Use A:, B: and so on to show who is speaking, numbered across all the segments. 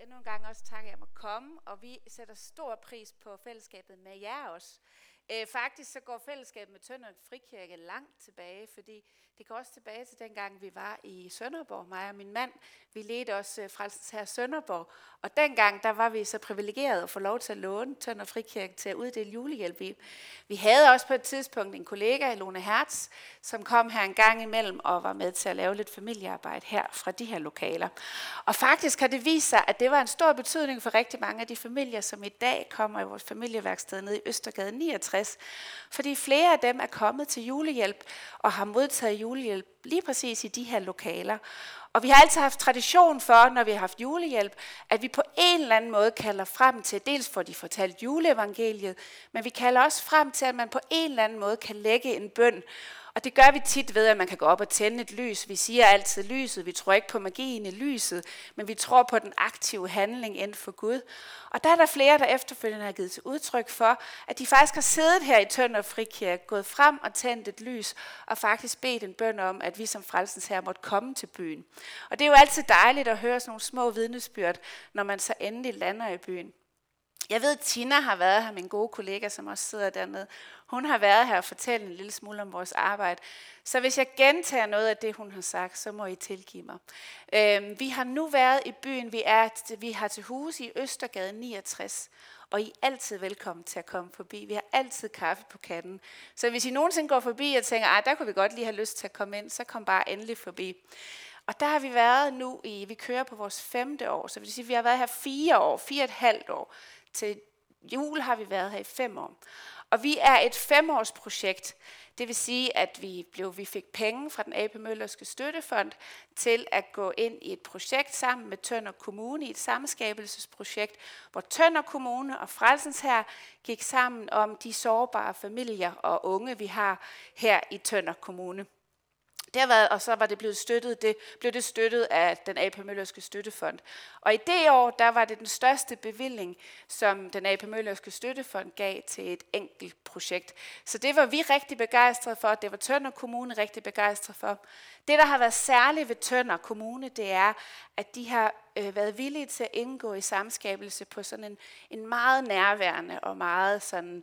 A: endnu en gang også takke jer om at komme, og vi sætter stor pris på fællesskabet med jer også. Faktisk så går fællesskabet med Tønder Frikirke langt tilbage, fordi det går også tilbage til dengang vi var i Sønderborg, mig og min mand. Vi ledte også Frelsens Herre Sønderborg, og dengang der var vi så privilegerede at få lov til at låne Tønder Frikirke til at uddele julehjælp. Vi havde også på et tidspunkt en kollega, Lone Hertz, som kom her en gang imellem og var med til at lave lidt familiearbejde her fra de her lokaler. Og faktisk har det vist sig, at det var en stor betydning for rigtig mange af de familier, som i dag kommer i vores familieværksted nede i Østergade 69, fordi flere af dem er kommet til julehjælp og har modtaget julehjælp lige præcis i de her lokaler. Og vi har altid haft tradition for, når vi har haft julehjælp, at vi på en eller anden måde kalder frem til, dels for de fortalt juleevangeliet, men vi kalder også frem til, at man på en eller anden måde kan lægge en bøn. Og det gør vi tit ved, at man kan gå op og tænde et lys. Vi siger altid lyset. Vi tror ikke på magien i lyset, men vi tror på den aktive handling inden for Gud. Og der er der flere, der efterfølgende har givet til udtryk for, at de faktisk har siddet her i Tønder Frikirke, gået frem og tændt et lys, og faktisk bedt en bøn om, at vi som Frelsens Herre måtte komme til byen. Og det er jo altid dejligt at høre sådan nogle små vidnesbyrd, når man så endelig lander i byen. Jeg ved, at Tina har været her, min gode kollega, som også sidder dernede. Hun har været her og fortalt en lille smule om vores arbejde. Så hvis jeg gentager noget af det, hun har sagt, så må I tilgive mig. Vi har nu været i byen. Vi har til huse i Østergade 69. Og I er altid velkommen til at komme forbi. Vi har altid kaffe på kanden. Så hvis I nogensinde går forbi og tænker, der kunne vi godt lige have lyst til at komme ind, så kom bare endelig forbi. Og der har vi været nu vi kører på vores 5. år. Så det vil sige, at vi har været her 4,5 år. Til jul har vi været her i 5 år. Og vi er et 5-årsprojekt. Det vil sige, at vi fik penge fra den A.P. Møllerske Støttefond til at gå ind i et projekt sammen med Tønder Kommune i et samskabelsesprojekt, hvor Tønder Kommune og Frelsens Herre gik sammen om de sårbare familier og unge, vi har her i Tønder Kommune. Og så var det blev det støttet af den A.P. Møllerske Støttefond. Og i det år, der var det den største bevilling, som den A.P. Møllerske Støttefond gav til et enkelt projekt. Så det var vi rigtig begejstrede for, det var Tønder Kommune rigtig begejstret for. Det, der har været særligt ved Tønder Kommune, det er, at de har været villige til at indgå i samskabelse på sådan en meget nærværende og meget sådan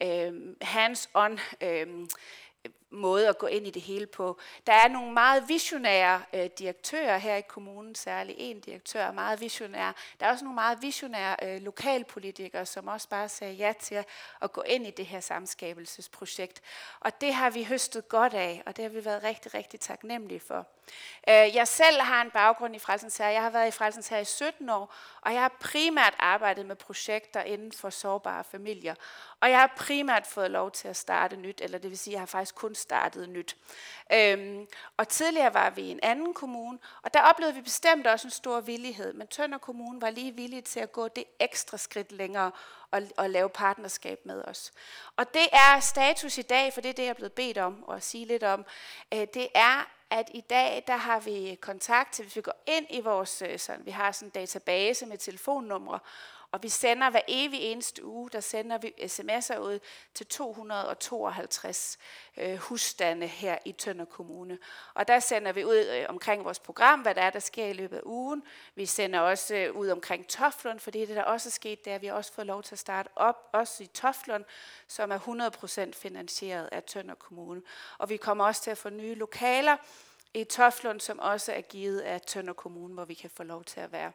A: hands-on måde at gå ind i det hele på. Der er nogle meget visionære direktører her i kommunen, særligt en direktør er meget visionær. Der er også nogle meget visionære lokalpolitikere, som også bare sagde ja til at gå ind i det her samskabelsesprojekt. Og det har vi høstet godt af, og det har vi været rigtig, rigtig taknemmelige for. Jeg selv har en baggrund i Frelsens Herre. Jeg har været i Frelsens Herre i 17 år, og jeg har primært arbejdet med projekter inden for sårbare familier. Og jeg har primært fået lov til at starte nyt, eller det vil sige, at jeg har faktisk kun startet nyt. Og tidligere var vi i en anden kommune, og der oplevede vi bestemt også en stor villighed. Men Tønder Kommune var lige villig til at gå det ekstra skridt længere og lave partnerskab med os. Og det er status i dag, for det er det, jeg er blevet bedt om at sige lidt om. Det er, at i dag, der har vi kontakt til, hvis vi går ind i vores, vi har sådan en database med telefonnumre, og vi sender hver evig eneste uge, der sender vi sms'er ud til 252 husstande her i Tønder Kommune. Og der sender vi ud omkring vores program, hvad der sker i løbet af ugen. Vi sender også ud omkring Toflund, fordi det der også er sket, det er, at vi har også fået lov til at starte op, også i Toflund, som er 100% finansieret af Tønder Kommune. Og vi kommer også til at få nye lokaler i Toflund, som også er givet af Tønder Kommune, hvor vi kan få lov til at være.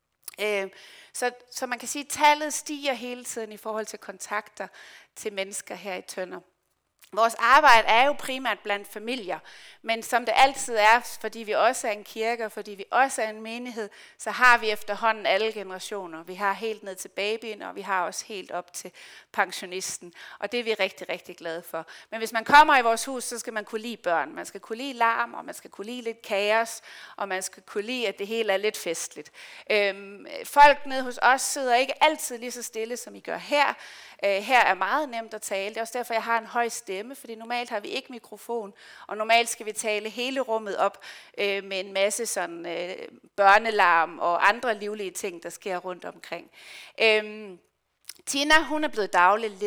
A: Så man kan sige, at tallet stiger hele tiden i forhold til kontakter til mennesker her i Tønder. Vores arbejde er jo primært blandt familier, men som det altid er, fordi vi også er en kirke, og fordi vi også er en menighed, så har vi efterhånden alle generationer. Vi har helt ned til babyen, og vi har også helt op til pensionisten, og det er vi rigtig, rigtig glade for. Men hvis man kommer i vores hus, så skal man kunne lide børn. Man skal kunne lide larm, og man skal kunne lide lidt kaos, og man skal kunne lide, at det hele er lidt festligt. Folk nede hos os sidder ikke altid lige så stille, som I gør her. Her er meget nemt at tale. Det er også derfor, jeg har en høj stemme, fordi normalt har vi ikke mikrofon, og normalt skal vi tale hele rummet op med en masse sådan, børnelarm og andre livlige ting, der sker rundt omkring. Tina, hun er blevet daglig leder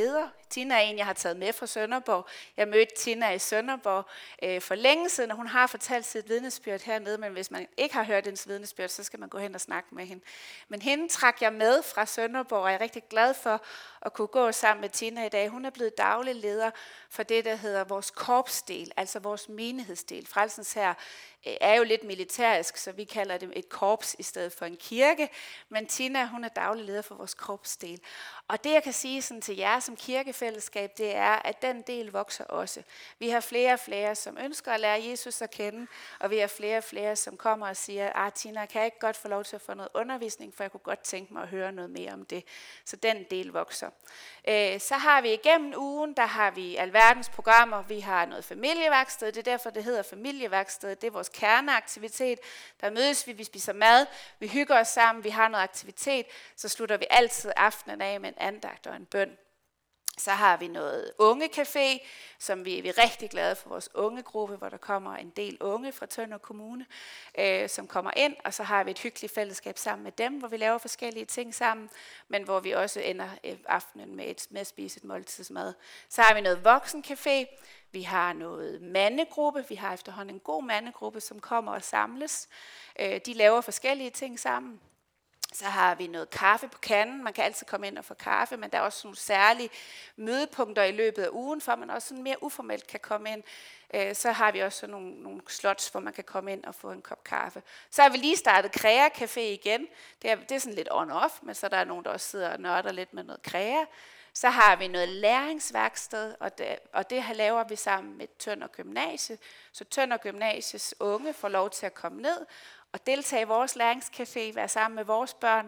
A: Tina er en, jeg har taget med fra Sønderborg. Jeg mødte Tina i Sønderborg for længe siden, og hun har fortalt sit vidnesbyrd hernede, men hvis man ikke har hørt hendes vidnesbyrd, så skal man gå hen og snakke med hende. Men hende trak jeg med fra Sønderborg, og jeg er rigtig glad for at kunne gå sammen med Tina i dag. Hun er blevet daglig leder for det, der hedder vores korpsdel, altså vores menighedsdel. Frelsens Hær er jo lidt militærisk, så vi kalder det et korps i stedet for en kirke. Men Tina, hun er daglig leder for vores korpsdel. Og det, jeg kan sige sådan til jer som kirkefællesskab, det er, at den del vokser også. Vi har flere og flere, som ønsker at lære Jesus at kende, og vi har flere og flere, som kommer og siger, Tina, kan jeg ikke godt få lov til at få noget undervisning, for jeg kunne godt tænke mig at høre noget mere om det. Så den del vokser. Så har vi igennem ugen, der har vi alverdens programmer. Vi har noget familieværksted, det er derfor, det hedder familieværksted. Det er vores kerneaktivitet. Der mødes vi spiser mad, vi hygger os sammen, vi har noget aktivitet, så slutter vi altid aftenen af med en andagt og en bøn. Så har vi noget ungecafé, som vi er rigtig glade for vores ungegruppe, hvor der kommer en del unge fra Tønder Kommune, som kommer ind. Og så har vi et hyggeligt fællesskab sammen med dem, hvor vi laver forskellige ting sammen, men hvor vi også ender aftenen med at spise et måltidsmad. Så har vi noget voksencafé. Vi har noget mandegruppe. Vi har efterhånden en god mandegruppe, som kommer og samles. De laver forskellige ting sammen. Så har vi noget kaffe på kanden. Man kan altid komme ind og få kaffe, men der er også nogle særlige mødepunkter i løbet af ugen, for man også sådan mere uformelt kan komme ind. Så har vi også nogle slots, hvor man kan komme ind og få en kop kaffe. Så har vi lige startet Krea Café igen. Det er sådan lidt on-off, men så der er nogen, der også sidder og nørder lidt med noget Krea. Så har vi noget læringsværksted, og det laver vi sammen med Tønder Gymnasie. Så Tønder Gymnasies unge får lov til at komme ned og deltage i vores læringscafé, være sammen med vores børn.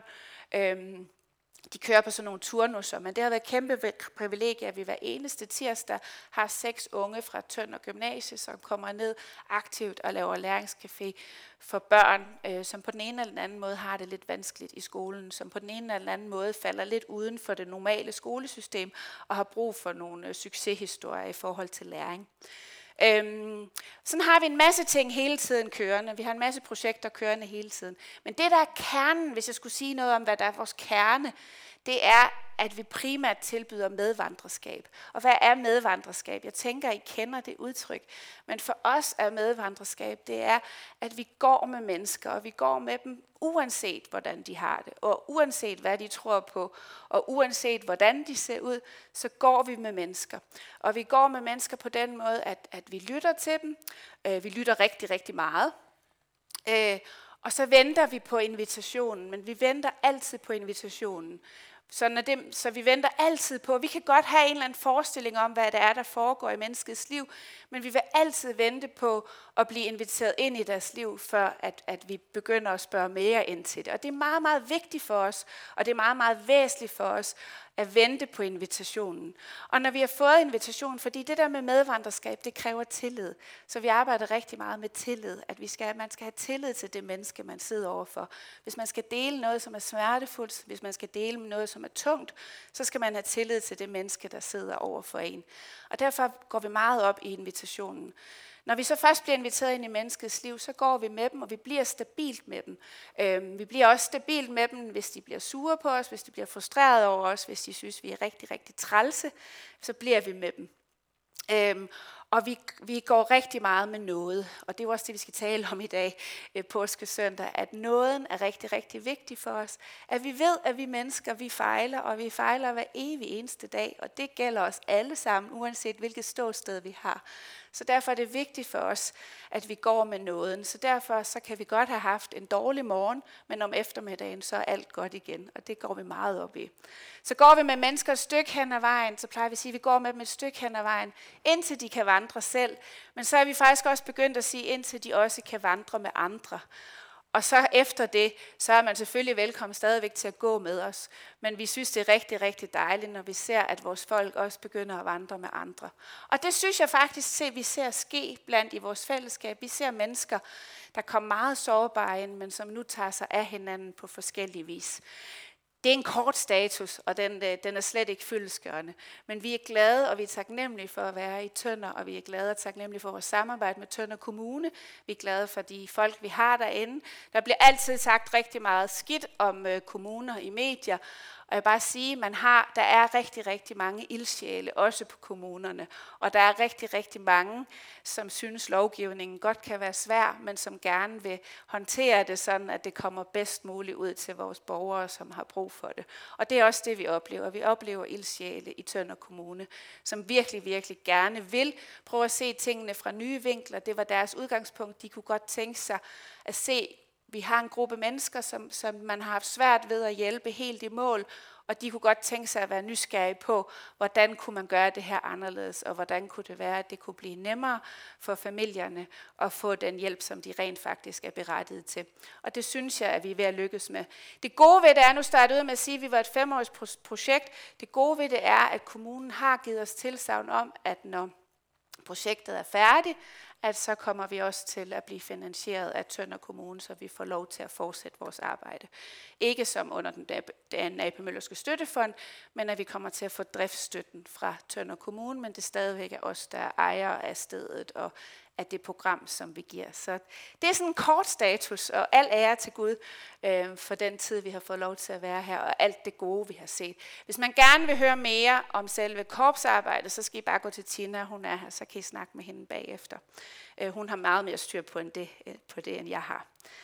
A: De kører på sådan nogle turnusser, men det har været et kæmpe privilegie, at vi hver eneste tirsdag har 6 unge fra Tønder Gymnasie, som kommer ned aktivt og laver læringscafé for børn, som på den ene eller den anden måde har det lidt vanskeligt i skolen, som på den ene eller den anden måde falder lidt uden for det normale skolesystem og har brug for nogle succeshistorier i forhold til læring. Sådan har vi en masse ting hele tiden kørende. Vi har en masse projekter kørende hele tiden. Men det, der er kernen, hvis jeg skulle sige noget om, hvad der er vores kerne, det er, at vi primært tilbyder medvandrerskab. Og hvad er medvandrerskab? Jeg tænker, I kender det udtryk. Men for os er medvandrerskab, det er, at vi går med mennesker, og vi går med dem uanset hvordan de har det, og uanset hvad de tror på, og uanset hvordan de ser ud, så går vi med mennesker. Og vi går med mennesker på den måde, at vi lytter til dem. Vi lytter rigtig, rigtig meget. Og så venter vi på invitationen, men vi venter altid på invitationen. Så vi venter altid på, vi kan godt have en eller anden forestilling om, hvad det er, der foregår i menneskets liv, men vi vil altid vente på at blive inviteret ind i deres liv, før at vi begynder at spørge mere ind til det. Og det er meget, meget vigtigt for os, og det er meget, meget væsentligt for os, at vente på invitationen. Og når vi har fået invitationen, fordi det der med medvandrerskab, det kræver tillid. Så vi arbejder rigtig meget med tillid, at man skal have tillid til det menneske, man sidder overfor. Hvis man skal dele noget, som er smertefuldt, hvis man skal dele noget, som er tungt, så skal man have tillid til det menneske, der sidder overfor en. Og derfor går vi meget op i invitationen. Når vi så først bliver inviteret ind i menneskets liv, så går vi med dem, og vi bliver stabilt med dem. Vi bliver også stabilt med dem, hvis de bliver sure på os, hvis de bliver frustreret over os, hvis de synes, vi er rigtig, rigtig trælse, så bliver vi med dem. Og vi går rigtig meget med noget, og det er også det, vi skal tale om i dag, påskesøndag, at nåden er rigtig, rigtig vigtig for os. At vi ved, at vi mennesker, vi fejler, og vi fejler hver evig eneste dag, og det gælder os alle sammen, uanset hvilket ståsted vi har. Så derfor er det vigtigt for os, at vi går med nåden. Så derfor så kan vi godt have haft en dårlig morgen, men om eftermiddagen så er alt godt igen, og det går vi meget op i. Så går vi med mennesker et stykke hen ad vejen, så plejer vi at sige, at vi går med dem et stykke hen ad vejen, indtil de kan vandre selv. Men så er vi faktisk også begyndt at sige, indtil de også kan vandre med andre. Og så efter det, så er man selvfølgelig velkommen stadigvæk til at gå med os. Men vi synes, det er rigtig, rigtig dejligt, når vi ser, at vores folk også begynder at vandre med andre. Og det synes jeg faktisk, at vi ser ske blandt i vores fællesskab. Vi ser mennesker, der kommer meget sårbare ind, men som nu tager sig af hinanden på forskellige vis. Det er en kort status, og den er slet ikke fyldestgørende. Men vi er glade, og vi er taknemmelige for at være i Tønder, og vi er glade og taknemmelige for vores samarbejde med Tønder Kommune. Vi er glade for de folk, vi har derinde. Der bliver altid sagt rigtig meget skidt om kommuner i medier, og jeg vil bare sige, der er rigtig, rigtig mange ildsjæle, også på kommunerne. Og der er rigtig, rigtig mange, som synes, lovgivningen godt kan være svær, men som gerne vil håndtere det sådan, at det kommer bedst muligt ud til vores borgere, som har brug for det. Og det er også det, vi oplever. Vi oplever ildsjæle i Tønder Kommune, som virkelig, virkelig gerne vil prøve at se tingene fra nye vinkler. Det var deres udgangspunkt. De kunne godt tænke sig at se, vi har en gruppe mennesker, som man har haft svært ved at hjælpe helt i mål, og de kunne godt tænke sig at være nysgerrige på, hvordan kunne man gøre det her anderledes, og hvordan kunne det være, at det kunne blive nemmere for familierne at få den hjælp, som de rent faktisk er berettiget til. Og det synes jeg, at vi er ved at lykkes med. Det gode ved det er, nu startede ud med at sige, at vi var et 5-års projekt. Det gode ved det er, at kommunen har givet os tilsagn om, at når projektet er færdigt, at så kommer vi også til at blive finansieret af Tønder Kommune, så vi får lov til at fortsætte vores arbejde. Ikke som under den AP Møllerske Støttefond, men at vi kommer til at få driftsstøtten fra Tønder Kommune, men det er stadigvæk os, der er ejere af stedet og af det program, som vi giver. Så det er sådan en kort status, og al ære til Gud for den tid, vi har fået lov til at være her, og alt det gode, vi har set. Hvis man gerne vil høre mere om selve korpsarbejdet, så skal I bare gå til Tina, hun er her, så kan I snakke med hende bagefter. Hun har meget mere styr på det, end jeg har.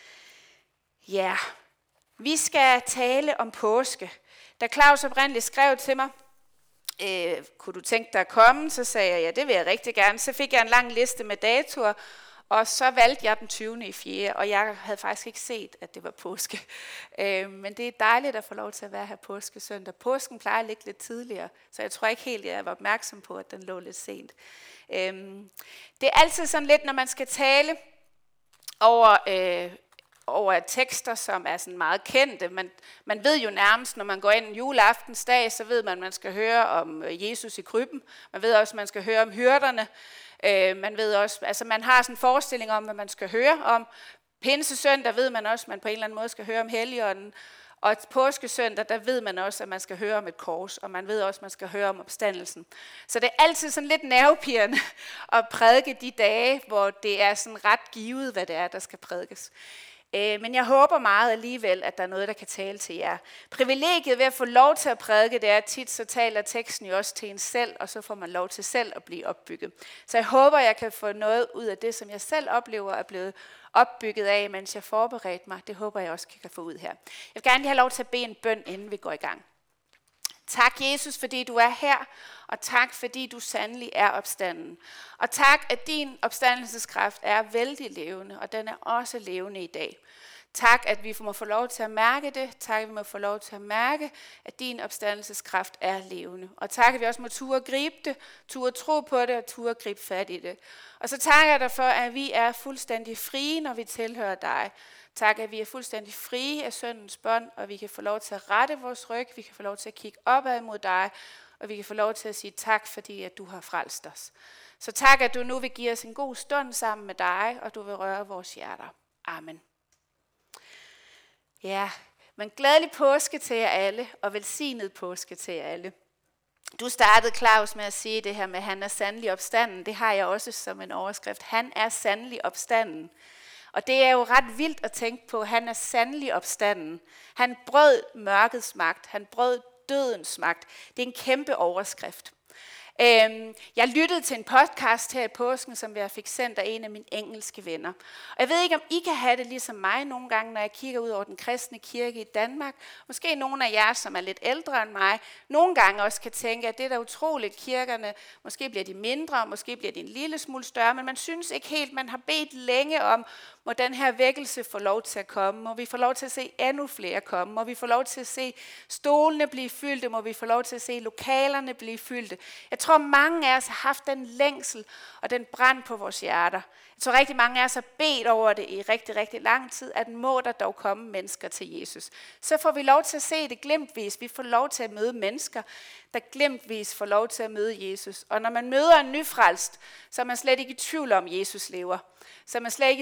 A: Ja, vi skal tale om påske. Da Claus oprindeligt skrev til mig, kunne du tænke dig at komme? Så sagde jeg, ja, det vil jeg rigtig gerne. Så fik jeg en lang liste med datoer, og så valgte jeg den 20.4., og jeg havde faktisk ikke set, at det var påske. Men det er dejligt at få lov til at være her påskesøndag. Påsken plejer at ligge lidt tidligere, så jeg tror ikke helt, jeg var opmærksom på, at den lå lidt sent. Det er altid sådan lidt, når man skal tale over tekster, som er sådan meget kendte. Man ved jo nærmest, når man går ind en juleaftensdag, så ved man skal høre om Jesus i krybben. Man ved også, at man skal høre om hyrderne. Man ved også, altså man har sådan en forestilling om, hvad man skal høre om. Pinsesøndag ved man også, at man på en eller anden måde skal høre om Helligånden. Og påskesøndag, der ved man også, at man skal høre om et kors, og man ved også, at man skal høre om opstandelsen. Så det er altid sådan lidt nervepirrende at prædike de dage, hvor det er sådan ret givet, hvad det er, der skal prædikes. Men jeg håber meget alligevel, at der er noget, der kan tale til jer. Privilegiet ved at få lov til at prædike, det er tit, så taler teksten jo også til en selv, og så får man lov til selv at blive opbygget. Så jeg håber, jeg kan få noget ud af det, som jeg selv oplever er blevet opbygget af, mens jeg forberedte mig. Det håber jeg også kan få ud her. Jeg vil gerne lige have lov til at bede en bøn, inden vi går i gang. Tak, Jesus, fordi du er her, og tak, fordi du sandelig er opstanden. Og tak, at din opstandelseskraft er vældig levende, og den er også levende i dag. Tak, at vi må få lov til at mærke det. Tak, at vi må få lov til at mærke, at din opstandelseskraft er levende. Og tak, at vi også må turde gribe det, turde tro på det og turde gribe fat i det. Og så takker jeg dig for, at vi er fuldstændig frie, når vi tilhører dig. Tak, at vi er fuldstændig frie af syndens bånd, og vi kan få lov til at rette vores ryg, vi kan få lov til at kigge opad mod dig, og vi kan få lov til at sige tak, fordi at du har frelst os. Så tak, at du nu vil give os en god stund sammen med dig, og du vil røre vores hjerter. Amen. Ja, men glædelig påske til jer alle, og velsignet påske til jer alle. Du startede, Claus, med at sige det her med, at han er sandelig opstanden. Det har jeg også som en overskrift. Han er sandelig opstanden. Og det er jo ret vildt at tænke på, at han er sandelig opstanden. Han brød mørkets magt. Han brød dødens magt. Det er en kæmpe overskrift. Jeg lyttede til en podcast her i påsken, som jeg fik sendt af en af mine engelske venner. Og jeg ved ikke, om I kan have det ligesom mig nogle gange, når jeg kigger ud over den kristne kirke i Danmark. Måske nogle af jer, som er lidt ældre end mig, nogle gange også kan tænke, at det er da utroligt, kirkerne, måske bliver de mindre, måske bliver de en lille smule større, men man synes ikke helt, man har bedt længe om, må den her vækkelse få lov til at komme? Må vi få lov til at se endnu flere komme? Må vi få lov til at se stolene blive fyldte? Må vi få lov til at se lokalerne blive fyldte? Jeg tror, mange af os har haft den længsel og den brand på vores hjerter. Jeg tror, rigtig mange af os har bedt over det i rigtig, rigtig lang tid, at må der dog komme mennesker til Jesus. Så får vi lov til at se det glimtvis. Vi får lov til at møde mennesker, der glimtvis får lov til at møde Jesus. Og når man møder en nyfrelst, så er man slet ikke i tvivl om, at Jesus lever. Så er man slet ikke i tvivl om,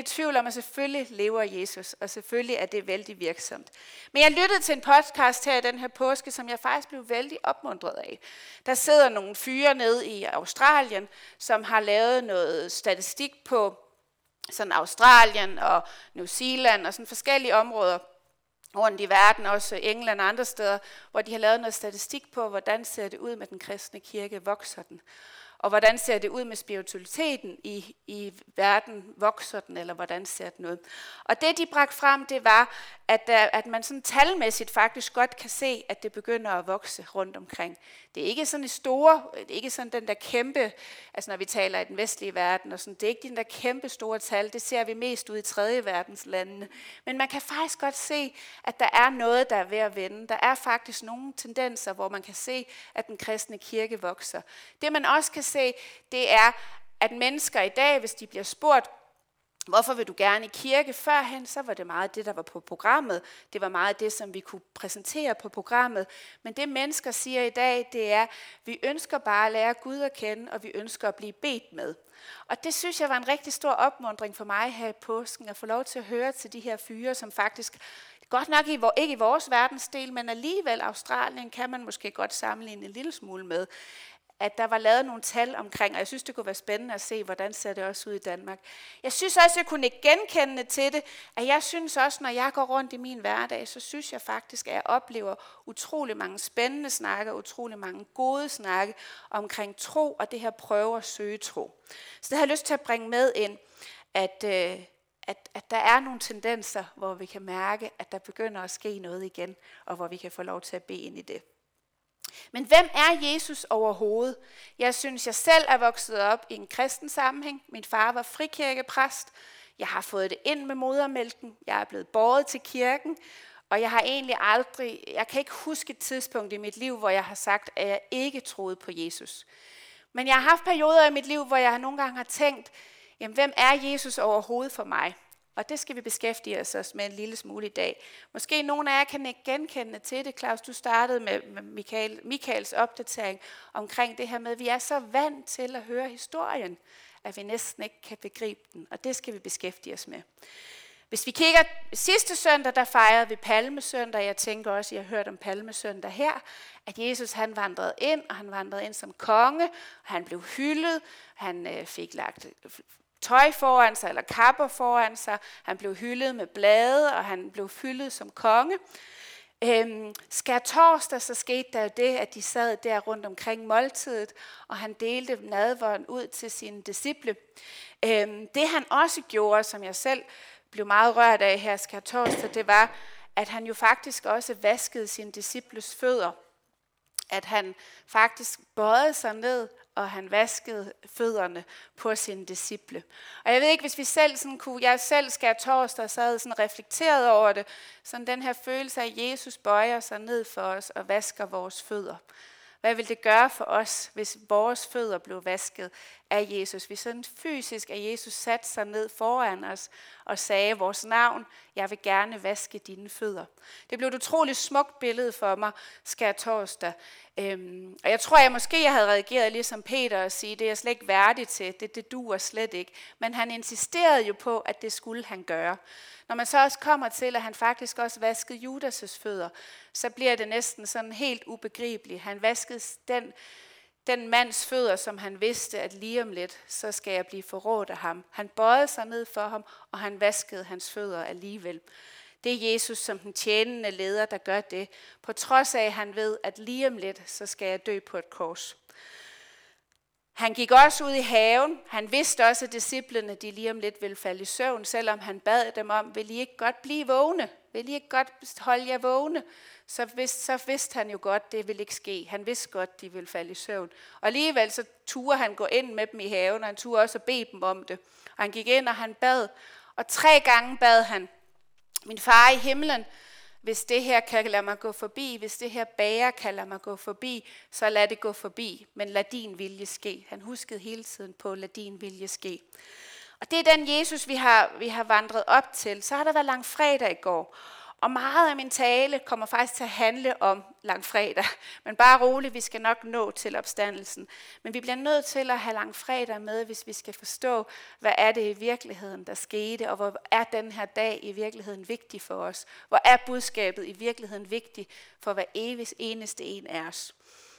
A: og selvfølgelig lever Jesus, og selvfølgelig er det vældig virksomt. Men jeg lyttede til en podcast her i den her påske, som jeg faktisk blev vældig opmuntret af. Der sidder nogle fyre nede i Australien, som har lavet noget statistik på sådan Australien og New Zealand og sådan forskellige områder rundt i verden, også England og andre steder, hvor de har lavet noget statistik på, hvordan ser det ud med den kristne kirke, vokser den? Og hvordan ser det ud med spiritualiteten i verden, vokser den, eller hvordan ser den ud? Og det, de bragte frem, det var, at man sådan talmæssigt faktisk godt kan se, at det begynder at vokse rundt omkring. Det er ikke sådan det er ikke sådan den der kæmpe, altså når vi taler i den vestlige verden, og sådan, det er ikke den der kæmpe store tal, det ser vi mest ud i tredje verdens landene. Men man kan faktisk godt se, at der er noget, der er ved at vende. Der er faktisk nogle tendenser, hvor man kan se, at den kristne kirke vokser. Det man også kan se, det er, at mennesker i dag, hvis de bliver spurgt, hvorfor vil du gerne i kirke? Førhen, så var det meget det, der var på programmet. Det var meget det, som vi kunne præsentere på programmet. Men det mennesker siger i dag, det er, vi ønsker bare at lære Gud at kende, og vi ønsker at blive bedt med. Og det synes jeg var en rigtig stor opmuntring for mig her i påsken, at få lov til at høre til de her fyre, som faktisk, godt nok ikke i vores verdensdel, men alligevel Australien kan man måske godt sammenligne en lille smule med, at der var lavet nogle tal omkring, og jeg synes, det kunne være spændende at se, hvordan ser det også ud i Danmark. Jeg synes også, jeg kunne ikke genkende til det, at jeg synes også, når jeg går rundt i min hverdag, så synes jeg faktisk, at jeg oplever utrolig mange spændende snakke, utrolig mange gode snakke omkring tro, og det her prøve at søge tro. Så det har jeg lyst til at bringe med ind, at der er nogle tendenser, hvor vi kan mærke, at der begynder at ske noget igen, og hvor vi kan få lov til at bede ind i det. Men hvem er Jesus overhovedet? Jeg synes, jeg selv er vokset op i en kristen sammenhæng. Min far var frikirkepræst. Jeg har fået det ind med modermælken. Jeg er blevet båret til kirken. Og jeg har egentlig jeg kan ikke huske et tidspunkt i mit liv, hvor jeg har sagt, at jeg ikke troede på Jesus. Men jeg har haft perioder i mit liv, hvor jeg nogle gange har tænkt, jamen, hvem er Jesus overhovedet for mig? Og det skal vi beskæftige os med en lille smule i dag. Måske nogle af jer kan ikke genkende til det. Claus, du startede med Michaels opdatering omkring det her med, at vi er så vant til at høre historien, at vi næsten ikke kan begribe den. Og det skal vi beskæftige os med. Hvis vi kigger sidste søndag, der fejrede vi Palmesøndag. Jeg tænker også, at I har hørt om Palmesøndag her, at Jesus han vandrede ind, og han vandrede ind som konge, og han blev hyldet, han fik lagt tøj foran sig, eller kapper foran sig. Han blev hyldet med blade, og han blev hyldet som konge. Skærtorsdag, så skete der jo det, at de sad der rundt omkring måltidet, og han delte nadveren ud til sine disciple. Det han også gjorde, som jeg selv blev meget rørt af her skærtorsdag, det var, at han jo faktisk også vaskede sine disciples fødder. At han faktisk bøjede sig ned, og han vaskede fødderne på sine disciple. Og jeg ved ikke, hvis vi selv sådan kunne, jeg selv skærtorsdag, så havde sådan reflekteret over det, sådan den her følelse af, at Jesus bøjer sig ned for os og vasker vores fødder. Hvad vil det gøre for os, hvis vores fødder blev vasket af Jesus? Hvis sådan fysisk, at Jesus satte sig ned foran os og sagde vores navn, jeg vil gerne vaske dine fødder. Det blev et utroligt smukt billede for mig, skærtorsdag. Og jeg tror, jeg havde reageret ligesom Peter og sige, det er jeg slet ikke værdig til, det duer slet ikke. Men han insisterede jo på, at det skulle han gøre. Når man så også kommer til, at han faktisk også vaskede Judas' fødder, så bliver det næsten sådan helt ubegribeligt. Han vaskede den mands fødder, som han vidste, at lige om lidt, så skal jeg blive forrådt af ham. Han bøjede sig ned for ham, og han vaskede hans fødder alligevel. Det er Jesus som den tjenende leder, der gør det, på trods af, at han ved, at lige om lidt, så skal jeg dø på et kors. Han gik også ud i haven. Han vidste også, at disciplene de lige om lidt ville falde i søvn, selvom han bad dem om, vil I ikke godt blive vågne? Vil I ikke godt holde jer vågne? Så vidste han jo godt, det ville ikke ske. Han vidste godt, de ville falde i søvn. Og alligevel så turde han gå ind med dem i haven, og han turde også bede dem om det. Og han gik ind, og han bad. Og 3 gange bad han, min far i himlen, hvis det her kan lade mig gå forbi, hvis det her bager kan lade mig gå forbi, så lad det gå forbi, men lad din vilje ske. Han huskede hele tiden på, lad din vilje ske. Og det er den Jesus, vi har vandret op til. Så har der været langfredag i går. Og meget af min tale kommer faktisk til at handle om langfredag. Men bare roligt, vi skal nok nå til opstandelsen. Men vi bliver nødt til at have langfredag med, hvis vi skal forstå, hvad er det i virkeligheden, der skete, og hvor er den her dag i virkeligheden vigtig for os. Hvor er budskabet i virkeligheden vigtig for hver eneste en af os.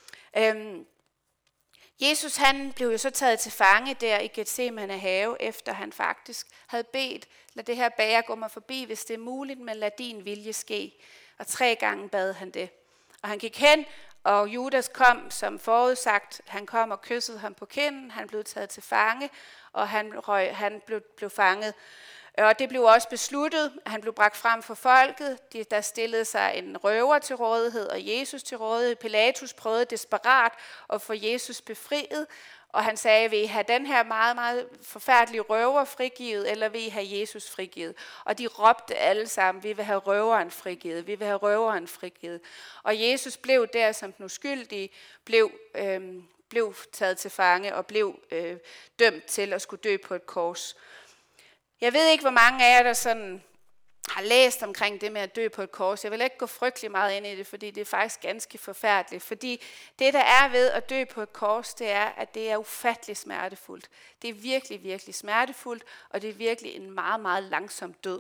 A: Jesus han blev jo så taget til fange der i Getsemane have, efter han faktisk havde bedt, lad det her bæger gå mig forbi, hvis det er muligt, men lad din vilje ske. Og 3 gange bad han det. Og han gik hen, og Judas kom som forudsagt. Han kom og kyssede ham på kinden. Han blev taget til fange, og han blev fanget. Og det blev også besluttet. Han blev bragt frem for folket. Der stillede sig en røver til rådighed og Jesus til rådighed. Pilatus prøvede desperat at få Jesus befriet. Og han sagde, vil I have den her meget, meget forfærdelige røver frigivet, eller vil I have Jesus frigivet? Og de råbte alle sammen, vi vil have røveren frigivet, vi vil have røveren frigivet. Og Jesus blev der som den uskyldige, blev taget til fange og blev dømt til at skulle dø på et kors. Jeg ved ikke, hvor mange af jer, der sådan har læst omkring det med at dø på et kors. Jeg vil ikke gå frygtelig meget ind i det, fordi det er faktisk ganske forfærdeligt. Fordi det, der er ved at dø på et kors, det er, at det er ufattelig smertefuldt. Det er virkelig, virkelig smertefuldt, og det er virkelig en meget, meget langsom død.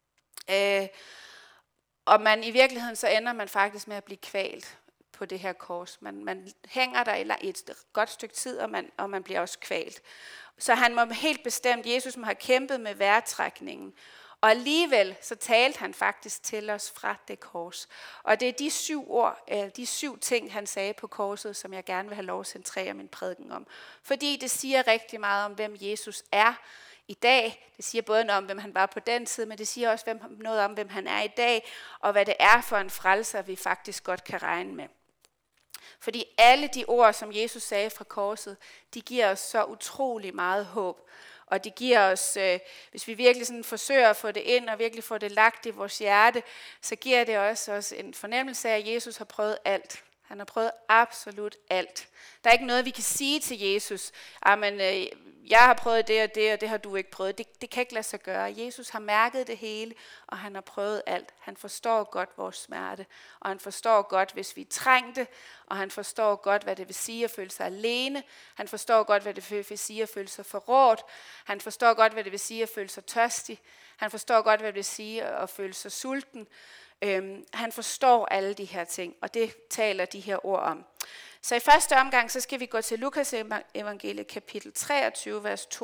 A: Og i virkeligheden så ender man faktisk med at blive kvalt på det her kors. Man hænger der i et godt stykke tid, og man bliver også kvalt. Så han må helt bestemt, Jesus må have kæmpet med vejrtrækningen. Og alligevel så talte han faktisk til os fra det kors. Og det er de 7 ord, de 7 ting, han sagde på korset, som jeg gerne vil have lov at centrere min prædiken om. Fordi det siger rigtig meget om, hvem Jesus er i dag. Det siger både noget om, hvem han var på den tid, men det siger også noget om, hvem han er i dag, og hvad det er for en frelser, vi faktisk godt kan regne med. Fordi alle de ord, som Jesus sagde fra korset, de giver os så utrolig meget håb. Og det giver os, hvis vi virkelig sådan forsøger at få det ind og virkelig få det lagt i vores hjerte, så giver det også en fornemmelse af, at Jesus har prøvet alt. Han har prøvet absolut alt. Der er ikke noget, vi kan sige til Jesus, jeg har prøvet det, og det har du ikke prøvet. Det kan ikke lade sig gøre. Jesus har mærket det hele, og han har prøvet alt. Han forstår godt vores smerte, og han forstår godt, hvis vi er trængte, og han forstår godt, hvad det vil sige at føle sig alene. Han forstår godt, hvad det vil sige at føle sig forrådt. Han forstår godt, hvad det vil sige at føle sig tørstig. Han forstår godt, hvad det vil sige at føle sig sulten. Han forstår alle de her ting, og det taler de her ord om. Så i første omgang, så skal vi gå til Lukas evangeliet kapitel 23, vers 32-34.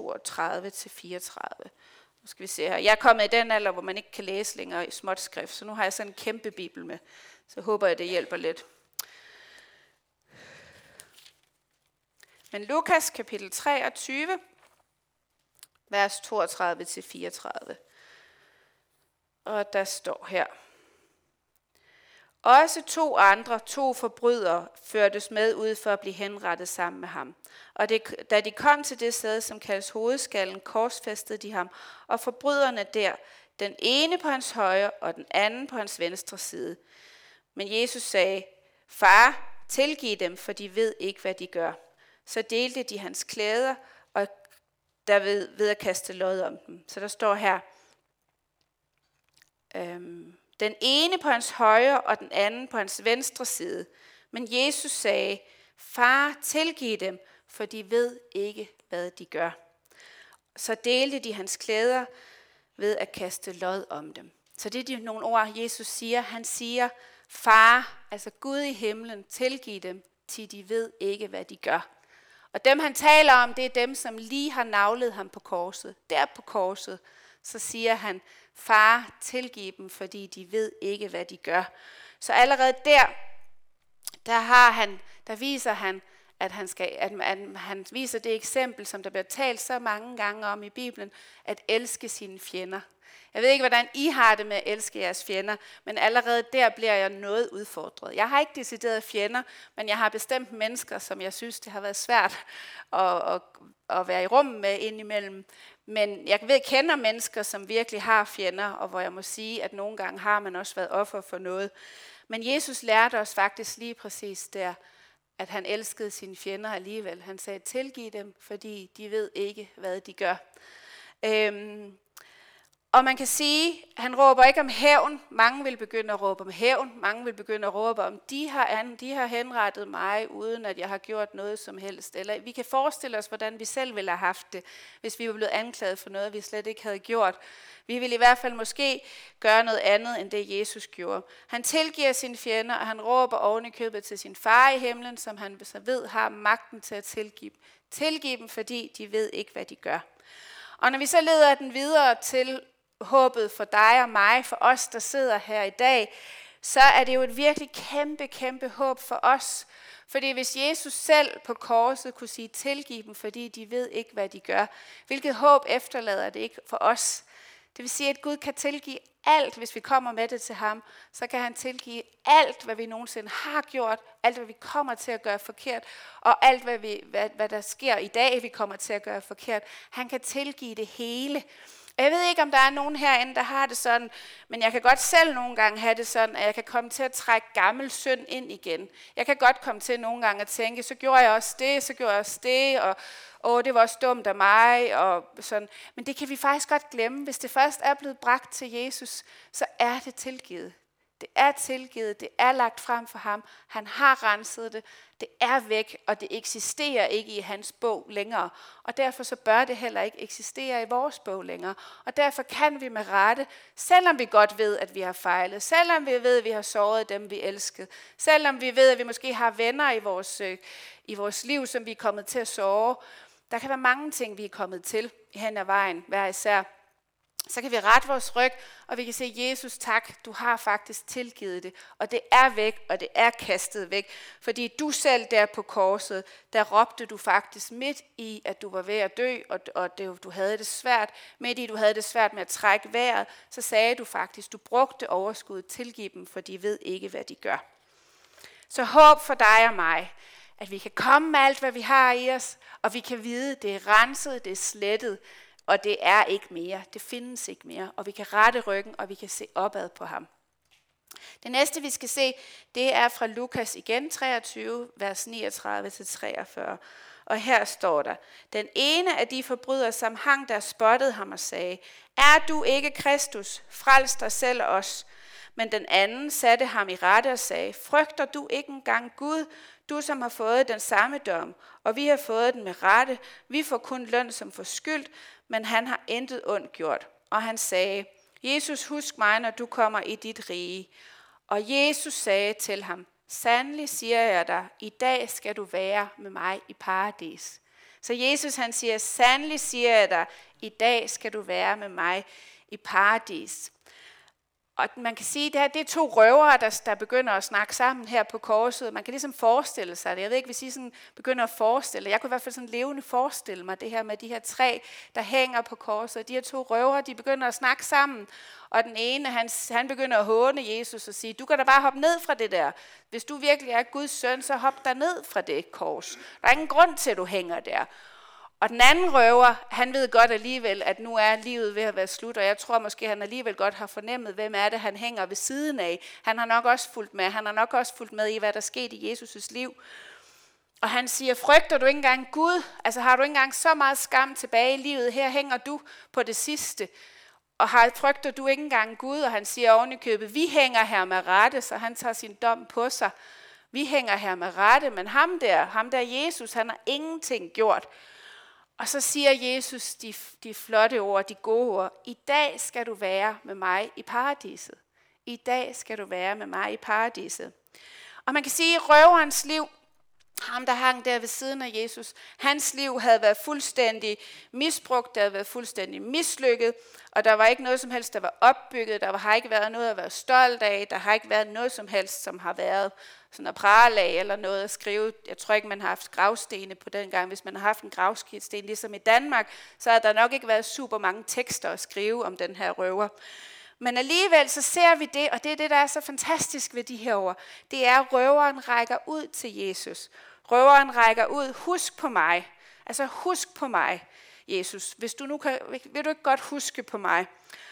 A: Nu skal vi se her. Jeg er kommet i den alder, hvor man ikke kan læse længere i småt skrift, så nu har jeg sådan en kæmpe bibel med. Så håber jeg, det hjælper lidt. Men Lukas kapitel 23, vers 32-34. Og der står her. Også 2 forbrydere førtes med ud for at blive henrettet sammen med ham. Og da de kom til det sted, som kaldes hovedskallen, korsfæstede de ham, og forbryderne der, den ene på hans højre og den anden på hans venstre side. Men Jesus sagde, far, tilgiv dem, for de ved ikke, hvad de gør. Så delte de hans klæder, og derved ved at kaste lod om dem. Så der står her, den ene på hans højre og den anden på hans venstre side. Men Jesus sagde, far, tilgiv dem, for de ved ikke, hvad de gør. Så delte de hans klæder ved at kaste lod om dem. Så det er nogle ord, Jesus siger. Han siger, far, altså Gud i himlen, tilgiv dem, til de ved ikke, hvad de gør. Og dem han taler om, det er dem, som lige har naglet ham på korset. Der på korset, så siger han, far, tilgiv dem, fordi de ved ikke, hvad de gør. Så allerede der viser han, at han viser det eksempel, som der bliver talt så mange gange om i Bibelen, at elske sine fjender. Jeg ved ikke, hvordan I har det med at elske jeres fjender, men allerede der bliver jeg noget udfordret. Jeg har ikke decideret fjender, men jeg har bestemt mennesker, som jeg synes, det har været svært at være i rummet med indimellem. Men jeg kender mennesker, som virkelig har fjender, og hvor jeg må sige, at nogle gange har man også været offer for noget. Men Jesus lærte os faktisk lige præcis der, at han elskede sine fjender alligevel. Han sagde, tilgiv dem, fordi de ved ikke, hvad de gør. Og man kan sige, at han råber ikke om hævn. Mange vil begynde at råbe om hævn. Mange vil begynde at råbe om, de har henrettet mig, uden at jeg har gjort noget som helst. Eller vi kan forestille os, hvordan vi selv ville have haft det, hvis vi var blevet anklaget for noget, vi slet ikke havde gjort. Vi vil i hvert fald måske gøre noget andet, end det Jesus gjorde. Han tilgiver sine fjender, og han råber oven i købet til sin far i himlen, som han ved har magten til at tilgive. Tilgive dem, fordi de ved ikke, hvad de gør. Og når vi så leder den videre til håbet for dig og mig, for os, der sidder her i dag, så er det jo et virkelig kæmpe, kæmpe håb for os. Fordi hvis Jesus selv på korset kunne sige tilgive dem, fordi de ved ikke, hvad de gør, hvilket håb efterlader det ikke for os? Det vil sige, at Gud kan tilgive alt, hvis vi kommer med det til ham. Så kan han tilgive alt, hvad vi nogensinde har gjort, alt, hvad vi kommer til at gøre forkert, og alt, hvad der sker i dag, vi kommer til at gøre forkert. Han kan tilgive det hele. Jeg ved ikke, om der er nogen herinde, der har det sådan, men jeg kan godt selv nogle gange have det sådan, at jeg kan komme til at trække gammel synd ind igen. Jeg kan godt komme til nogle gange at tænke, så gjorde jeg også det, så gjorde jeg også det, og det var også dumt af mig, og sådan. Men det kan vi faktisk godt glemme. Hvis det først er blevet bragt til Jesus, så er det tilgivet. Det er tilgivet, det er lagt frem for ham, han har renset det, det er væk, og det eksisterer ikke i hans bog længere. Og derfor så bør det heller ikke eksistere i vores bog længere. Og derfor kan vi med rette, selvom vi godt ved, at vi har fejlet, selvom vi ved, at vi har såret dem, vi elskede, selvom vi ved, at vi måske har venner i vores liv, som vi er kommet til at såre. Der kan være mange ting, vi er kommet til hen ad vejen, hver især. Så kan vi rette vores ryg, og vi kan sige, Jesus tak, du har faktisk tilgivet det. Og det er væk, og det er kastet væk. Fordi du selv der på korset, der råbte du faktisk midt i, at du var ved at dø, og du havde det svært. Midt i, du havde det svært med at trække vejret, så sagde du faktisk, du brugte overskuddet, tilgive dem, for de ved ikke, hvad de gør. Så håb for dig og mig, at vi kan komme med alt, hvad vi har i os, og vi kan vide, det er renset, det er slettet, og det er ikke mere. Det findes ikke mere. Og vi kan rette ryggen, og vi kan se opad på ham. Det næste, vi skal se, det er fra Lukas igen, 23, vers 39-43. Og her står der, den ene af de forbrydere, som hang der, spottede ham og sagde, er du ikke Kristus? Frels dig selv og os. Men den anden satte ham i rette og sagde, frygter du ikke engang Gud, du som har fået den samme dom, og vi har fået den med rette, vi får kun løn som forskyldt, men han har intet ondt gjort. Og han sagde, Jesus, husk mig, når du kommer i dit rige. Og Jesus sagde til ham, sandelig siger jeg dig, i dag skal du være med mig i paradis. Så Jesus han siger, sandelig siger jeg dig, i dag skal du være med mig i paradis. Og man kan sige, at det er to røvere, der begynder at snakke sammen her på korset. Man kan ligesom forestille sig det. Jeg ved ikke, hvis I sådan begynder at forestille det. Jeg kunne i hvert fald sådan levende forestille mig det her med de her tre, der hænger på korset. De her to røvere, de begynder at snakke sammen. Og den ene, han begynder at håne Jesus og sige, du kan da bare hoppe ned fra det der. Hvis du virkelig er Guds søn, så hop der ned fra det kors. Der er ingen grund til, at du hænger der. Og den anden røver, han ved godt alligevel, at nu er livet ved at være slut, og jeg tror måske, han alligevel godt har fornemmet, hvem er det, han hænger ved siden af. Han har nok også fulgt med. Han har nok også fulgt med i, hvad der skete i Jesus' liv. Og han siger, frygter du ikke engang Gud? Altså har du ikke engang så meget skam tilbage i livet? Her hænger du på det sidste. Og frygter du ikke engang Gud? Og han siger oven i købet, vi hænger her med rette, så han tager sin dom på sig. Vi hænger her med rette, men ham der Jesus, han har ingenting gjort. Og så siger Jesus de flotte ord, de gode ord. I dag skal du være med mig i paradiset. I dag skal du være med mig i paradiset. Og man kan sige, at røverens liv, ham der hang der ved siden af Jesus, hans liv havde været fuldstændig misbrugt, det havde været fuldstændig mislykket, og der var ikke noget som helst, der var opbygget, der har ikke været noget at være stolt af, der har ikke været noget som helst, som har været sådan at prale af eller noget at skrive. Jeg tror ikke, man har haft gravstene på den gang. Hvis man har haft en gravsten ligesom i Danmark, så har der nok ikke været super mange tekster at skrive om den her røver. Men alligevel så ser vi det, og det er det, der er så fantastisk ved de her ord. Det er, at røveren rækker ud til Jesus. Røveren rækker ud, husk på mig. Altså husk på mig, Jesus. Hvis du nu vil du ikke godt huske på mig?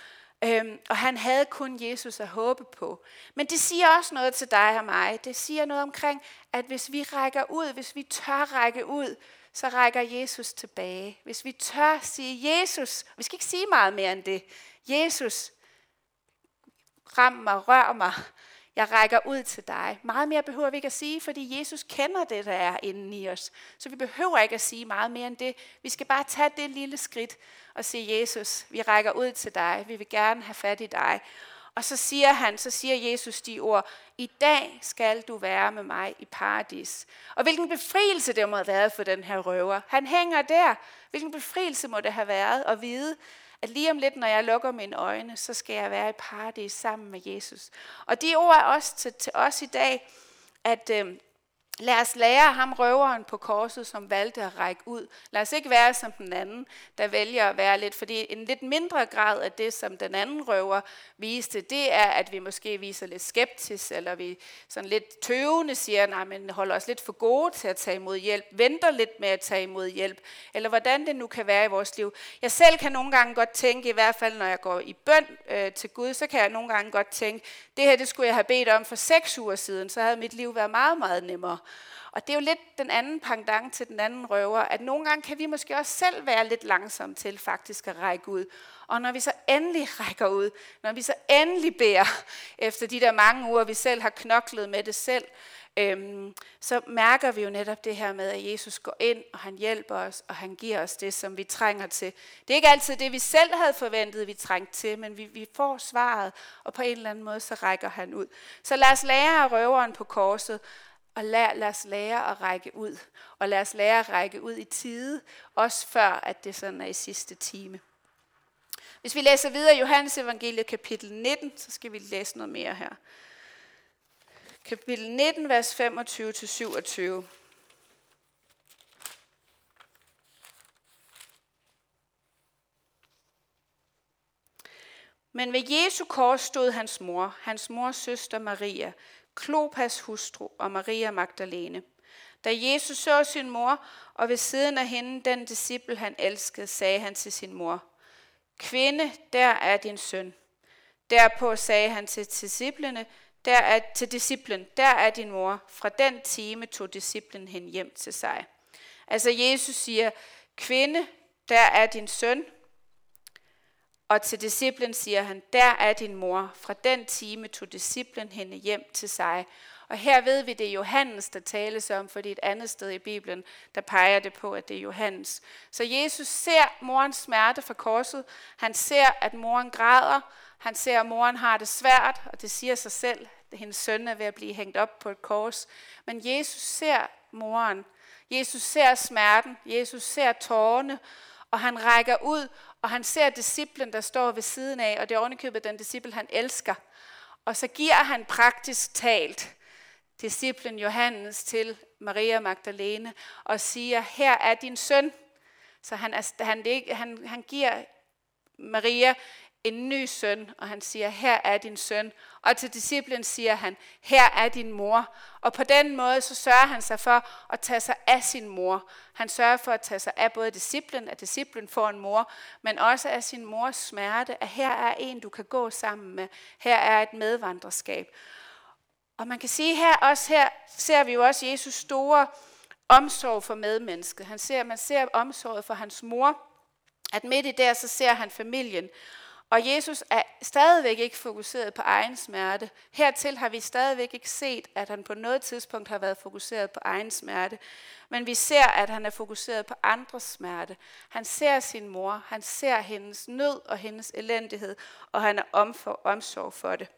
A: Og han havde kun Jesus at håbe på. Men det siger også noget til dig og mig. Det siger noget omkring, at hvis vi rækker ud, hvis vi tør række ud, så rækker Jesus tilbage. Hvis vi tør sige Jesus, vi skal ikke sige meget mere end det. Jesus, ram mig, rør mig. Jeg rækker ud til dig. Meget mere behøver vi ikke at sige, fordi Jesus kender det, der er inde i os. Så vi behøver ikke at sige meget mere end det. Vi skal bare tage det lille skridt og sige, Jesus, vi rækker ud til dig. Vi vil gerne have fat i dig. Og så siger Jesus de ord, i dag skal du være med mig i paradis. Og hvilken befrielse det må have været for den her røver. Han hænger der. Hvilken befrielse må det have været at vide, at lige om lidt, når jeg lukker mine øjne, så skal jeg være i paradis sammen med Jesus. Og de ord er også til os i dag, at lad os lære ham røveren på korset, som valgte at række ud. Lad os ikke være som den anden, der vælger at være lidt, fordi en lidt mindre grad af det, som den anden røver viste, det er, at vi måske viser lidt skeptisk, eller vi sådan lidt tøvende siger, nej, men holder os lidt for gode til at tage imod hjælp, venter lidt med at tage imod hjælp, eller hvordan det nu kan være i vores liv. Jeg selv kan nogle gange godt tænke, i hvert fald når jeg går i bøn til Gud, så kan jeg nogle gange godt tænke, det her det skulle jeg have bedt om for 6 uger siden, så havde mit liv været meget, meget nemmere. Og det er jo lidt den anden pendant til den anden røver, at nogle gange kan vi måske også selv være lidt langsomme til faktisk at række ud. Og når vi så endelig rækker ud, når vi så endelig beder, efter de der mange uger, vi selv har knoklet med det selv, så mærker vi jo netop det her med, at Jesus går ind, og han hjælper os, og han giver os det, som vi trænger til. Det er ikke altid det, vi selv havde forventet, vi trængte til, men vi får svaret, og på en eller anden måde, så rækker han ud. Så lad os lære af røveren på korset, og lad os lære at række ud. Og lad os lære at række ud i tide, også før at det sådan er i sidste time. Hvis vi læser videre i Johannes evangeliet kapitel 19, så skal vi læse noget mere her. Kapitel 19, vers 25-27. Men ved Jesu kors stod hans mors søster Maria, Klopas hustru og Maria Magdalene. Da Jesus så sin mor, og ved siden af hende den disciple han elskede, sagde han til sin mor, kvinde, der er din søn. Derpå sagde han til disciplen, der er din mor. Fra den time tog disciplen hende hjem til sig. Altså Jesus siger, kvinde, der er din søn. Og til disciplen siger han, der er din mor. Fra den time tog disciplen hende hjem til sig. Og her ved vi, det er Johannes, der tales om, fordi et andet sted i Bibelen, der peger det på, at det er Johannes. Så Jesus ser morens smerte fra korset. Han ser, at moren græder. Han ser, at moren har det svært, og det siger sig selv, at hendes søn er ved at blive hængt op på et kors. Men Jesus ser moren. Jesus ser smerten. Jesus ser tårerne. Og han rækker ud, og han ser disciplen, der står ved siden af, og det er ovenikøbet den disciple, han elsker. Og så giver han praktisk talt disciplen Johannes til Maria Magdalene, og siger, her er din søn. Så han giver Maria en ny søn, og han siger, her er din søn. Og til disciplen siger han, her er din mor. Og på den måde, så sørger han sig for at tage sig af sin mor. Han sørger for at tage sig af både disciplen, at disciplen får en mor, men også af sin mors smerte, at her er en, du kan gå sammen med. Her er et medvandreskab. Og man kan sige, her ser vi jo også Jesus store omsorg for medmennesket. Man ser omsorg for hans mor, at midt i der, så ser han familien. Og Jesus er stadigvæk ikke fokuseret på egen smerte. Hertil har vi stadigvæk ikke set, at han på noget tidspunkt har været fokuseret på egen smerte. Men vi ser, at han er fokuseret på andres smerte. Han ser sin mor, han ser hendes nød og hendes elendighed, og han er omsorg for det.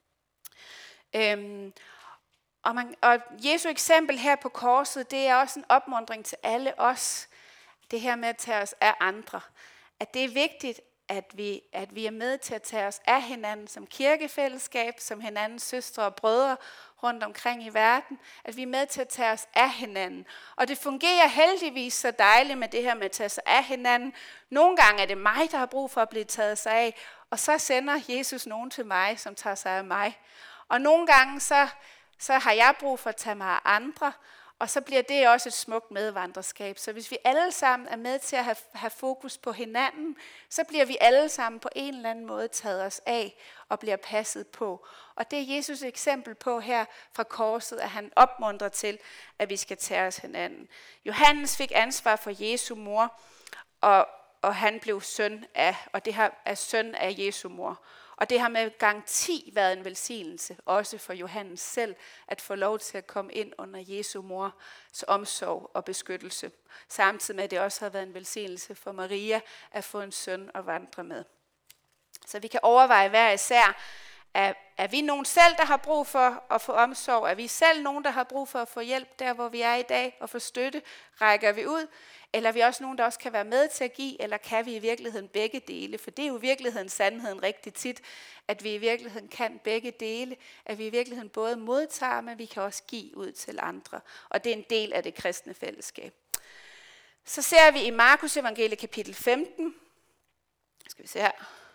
A: Og Jesu eksempel her på korset, det er også en opmuntring til alle os. Det her med at tage os af andre. At det er vigtigt, at vi er med til at tage os af hinanden som kirkefællesskab, som hinandens søstre og brødre rundt omkring i verden, at vi er med til at tage os af hinanden. Og det fungerer heldigvis så dejligt med det her med at tage sig af hinanden. Nogle gange er det mig, der har brug for at blive taget sig af, og så sender Jesus nogen til mig, som tager sig af mig. Og nogle gange så har jeg brug for at tage mig af andre, og så bliver det også et smukt medvandreskab. Så hvis vi alle sammen er med til at have fokus på hinanden, så bliver vi alle sammen på en eller anden måde taget os af og bliver passet på. Og det er Jesus eksempel på her fra korset, at han opmuntrer til, at vi skal tage os hinanden. Johannes fik ansvar for Jesu mor, og han blev søn af, og det har er søn af Jesu mor. Og det har med garanti været en velsignelse, også for Johannes selv, at få lov til at komme ind under Jesu mors omsorg og beskyttelse. Samtidig med, at det også har været en velsignelse for Maria at få en søn at vandre med. Så vi kan overveje hver især, er vi nogen selv, der har brug for at få omsorg? Er vi selv nogen, der har brug for at få hjælp der, hvor vi er i dag, og få støtte? Rækker vi ud? Eller er vi også nogen, der også kan være med til at give? Eller kan vi i virkeligheden begge dele? For det er jo i virkeligheden sandheden rigtig tit, at vi i virkeligheden kan begge dele. At vi i virkeligheden både modtager, men vi kan også give ud til andre. Og det er en del af det kristne fællesskab. Så ser vi i Markus evangeliet kapitel 15. Skal vi se her.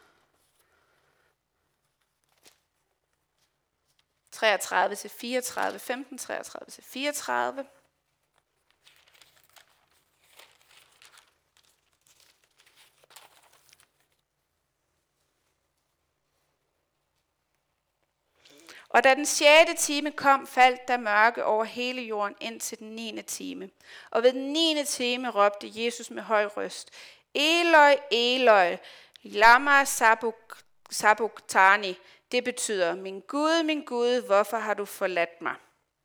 A: 33-34, 15, 33-34. Og da den 6. time kom, faldt der mørke over hele jorden indtil den 9. time. Og ved den 9. time råbte Jesus med høj røst, Eloi, Eloi, lama sabachthani. Det betyder, min Gud, hvorfor har du forladt mig?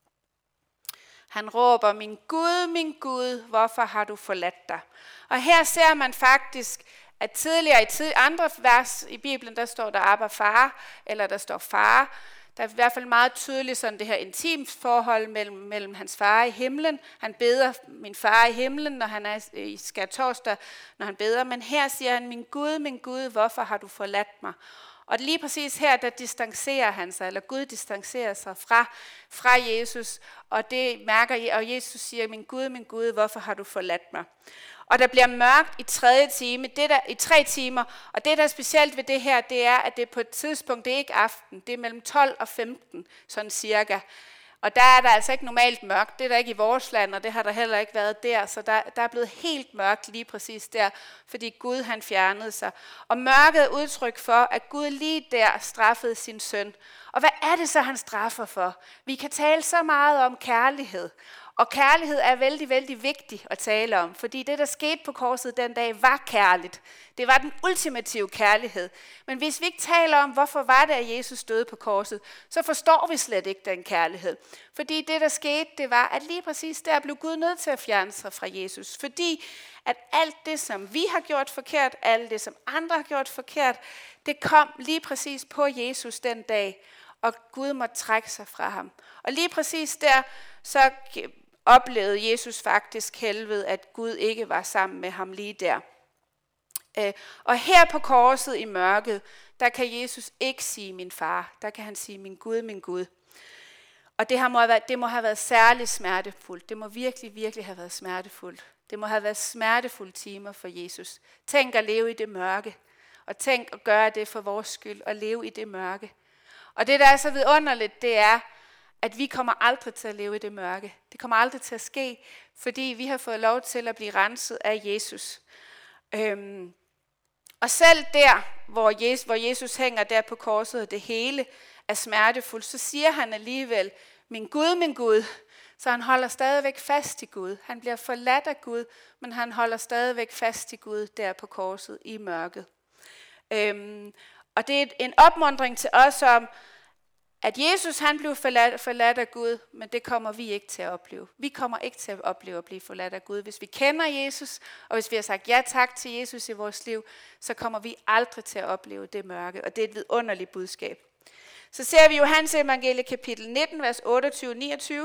A: Han råber, min Gud, hvorfor har du forladt dig? Og her ser man faktisk, at tidligere i andre vers i Bibelen, der står der Abba far, eller der står far. Der er i hvert fald meget tydeligt sådan det her intimt forhold mellem hans far i himlen. Han beder min far i himlen, når han er i skærtorsdag, når han beder. Men her siger han, min Gud, hvorfor har du forladt mig? Og lige præcis her, der distancerer han sig, eller Gud distancerer sig fra Jesus. Og det mærker, og Jesus siger, min Gud, hvorfor har du forladt mig? Og der bliver mørkt i 3. time, i 3 timer. Og det, der er specielt ved det her, det er, at det på et tidspunkt, det er ikke aften. Det er mellem 12 og 15, sådan cirka. Og der er der altså ikke normalt mørkt. Det er der ikke i vores land, og det har der heller ikke været der. Så der er blevet helt mørkt lige præcis der, fordi Gud han fjernede sig. Og mørket er udtryk for, at Gud lige der straffede sin søn. Og hvad er det så, han straffer for? Vi kan tale så meget om kærlighed. Og kærlighed er vældig, vældig vigtigt at tale om, fordi det, der skete på korset den dag, var kærligt. Det var den ultimative kærlighed. Men hvis vi ikke taler om, hvorfor var det, at Jesus døde på korset, så forstår vi slet ikke den kærlighed. Fordi det, der skete, det var, at lige præcis der blev Gud nødt til at fjerne sig fra Jesus. Fordi at alt det, som vi har gjort forkert, alt det, som andre har gjort forkert, det kom lige præcis på Jesus den dag, og Gud måtte trække sig fra ham. Og lige præcis der, så oplevede Jesus faktisk helvede, at Gud ikke var sammen med ham lige der. Og her på korset i mørket, der kan Jesus ikke sige min far. Der kan han sige min Gud. Og det må have været særligt smertefuldt. Det må virkelig, virkelig have været smertefuldt. Det må have været smertefulde timer for Jesus. Tænk at leve i det mørke. Og tænk at gøre det for vores skyld. Og leve i det mørke. Og det, der er så vidunderligt, det er, at vi kommer aldrig til at leve i det mørke. Det kommer aldrig til at ske, fordi vi har fået lov til at blive renset af Jesus. Og selv der, hvor Jesus hænger der på korset, og det hele er smertefuldt, så siger han alligevel, min Gud. Så han holder stadigvæk fast i Gud. Han bliver forladt af Gud, men han holder stadigvæk fast i Gud der på korset i mørket. Og det er en opmuntring til os om, at Jesus han blev forladt af Gud, men det kommer vi ikke til at opleve. Vi kommer ikke til at opleve at blive forladt af Gud. Hvis vi kender Jesus, og hvis vi har sagt ja tak til Jesus i vores liv, så kommer vi aldrig til at opleve det mørke, og det er et vidunderligt budskab. Så ser vi Johannes evangeliet kapitel 19, vers 28-29.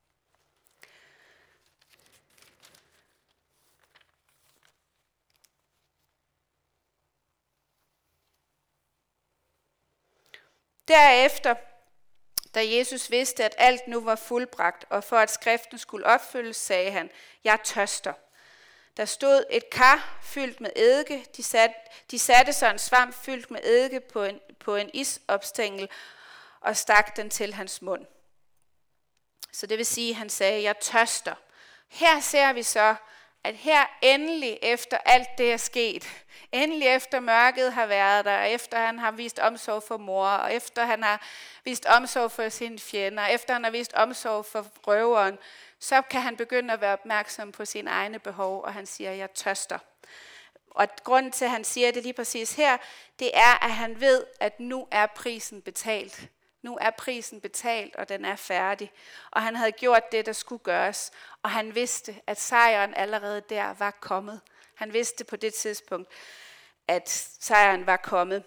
A: Derefter, da Jesus vidste, at alt nu var fuldbragt, og for at skriften skulle opfyldes, sagde han, jeg tørster. Der stod et kar fyldt med eddike. De satte så en svamp fyldt med eddike på en isopstængel og stak den til hans mund. Så det vil sige, at han sagde, jeg tørster. Her ser vi så, at her endelig efter alt det er sket, endelig efter mørket har været der, efter han har vist omsorg for mor, og efter han har vist omsorg for sine fjender, efter han har vist omsorg for røveren, så kan han begynde at være opmærksom på sine egne behov, og han siger, jeg tørster. Og grunden til, at han siger det lige præcis her, det er, at han ved, at nu er prisen betalt. Nu er prisen betalt, og den er færdig. Og han havde gjort det, der skulle gøres. Og han vidste, at sejren allerede der var kommet. Han vidste på det tidspunkt, at sejren var kommet.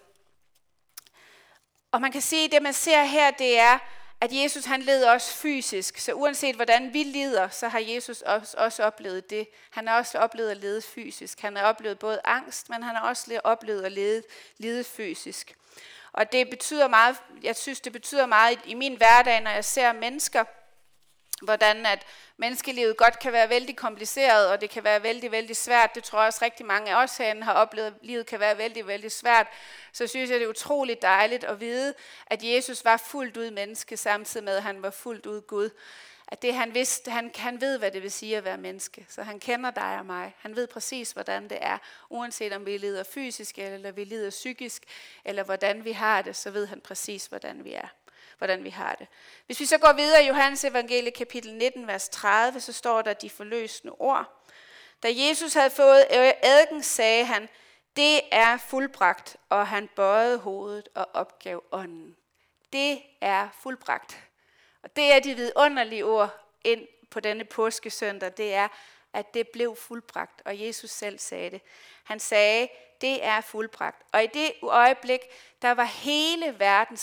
A: Og man kan sige, at det man ser her, det er, at Jesus han led også fysisk. Så uanset hvordan vi lider, så har Jesus også oplevet det. Han har også oplevet at lede fysisk. Han har oplevet både angst, men han har også oplevet at lede fysisk. Og det betyder meget, jeg synes det betyder meget i min hverdag, når jeg ser mennesker, hvordan at menneskelivet godt kan være vældig kompliceret, og det kan være vældig, vældig svært. Det tror jeg også rigtig mange af os herinde har oplevet, at livet kan være vældig, vældig svært. Så synes jeg, det er utroligt dejligt at vide, at Jesus var fuldt ud menneske, samtidig med, at han var fuldt ud Gud. At det han vidste, han ved, hvad det vil sige at være menneske. Så han kender dig og mig. Han ved præcis, hvordan det er. Uanset om vi lider fysisk, eller vi lider psykisk, eller hvordan vi har det, så ved han præcis, hvordan vi har det. Hvis vi så går videre i Johannes evangelie kapitel 19, vers 30, så står der de forløsende ord. Da Jesus havde fået eddken, sagde han, det er fuldbragt, og han bøjede hovedet og opgav ånden. Det er fuldbragt. Og det er de vidunderlige ord ind på denne påskesøndag, det er, at det blev fuldbragt, og Jesus selv sagde det. Han sagde, det er fuldbragt. Og i det øjeblik, der var hele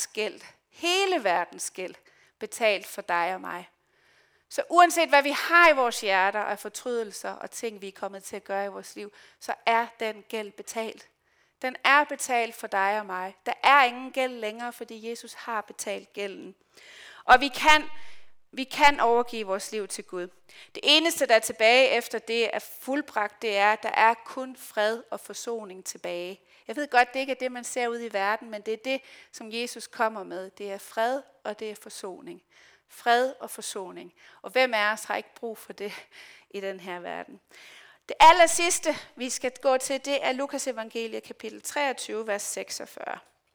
A: verdens gæld betalt for dig og mig. Så uanset hvad vi har i vores hjerter af fortrydelser og ting, vi er kommet til at gøre i vores liv, så er den gæld betalt. Den er betalt for dig og mig. Der er ingen gæld længere, fordi Jesus har betalt gælden. Og vi kan overgive vores liv til Gud. Det eneste, der er tilbage efter det er fuldbragt, det er, at der er kun fred og forsoning tilbage. Jeg ved godt, det ikke er det, man ser ud i verden, men det er det, som Jesus kommer med. Det er fred, og det er forsoning. Fred og forsoning. Og hvem af os har ikke brug for det i den her verden? Det aller sidste, vi skal gå til, det er Lukas evangelie kapitel 23, vers 46.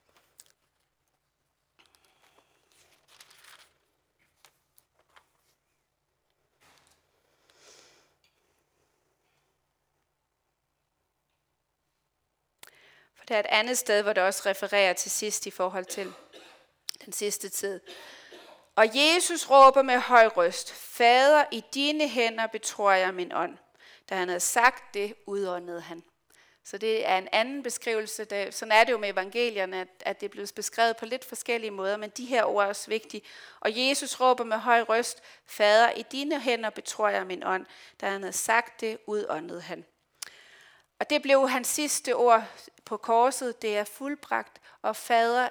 A: Der er et andet sted, hvor det også refererer til sidst i forhold til den sidste tid. Og Jesus råber med høj røst, Fader, i dine hænder betror jeg min ånd. Da han havde sagt det, udåndede han. Så det er en anden beskrivelse. Sådan er det jo med evangelierne, at det er blevet beskrevet på lidt forskellige måder, men de her ord er også vigtige. Og Jesus råber med høj røst, Fader, i dine hænder betror jeg min ånd. Da han havde sagt det, udåndede han. Og det blev hans sidste ord på korset, det er fuldbragt, og Fader,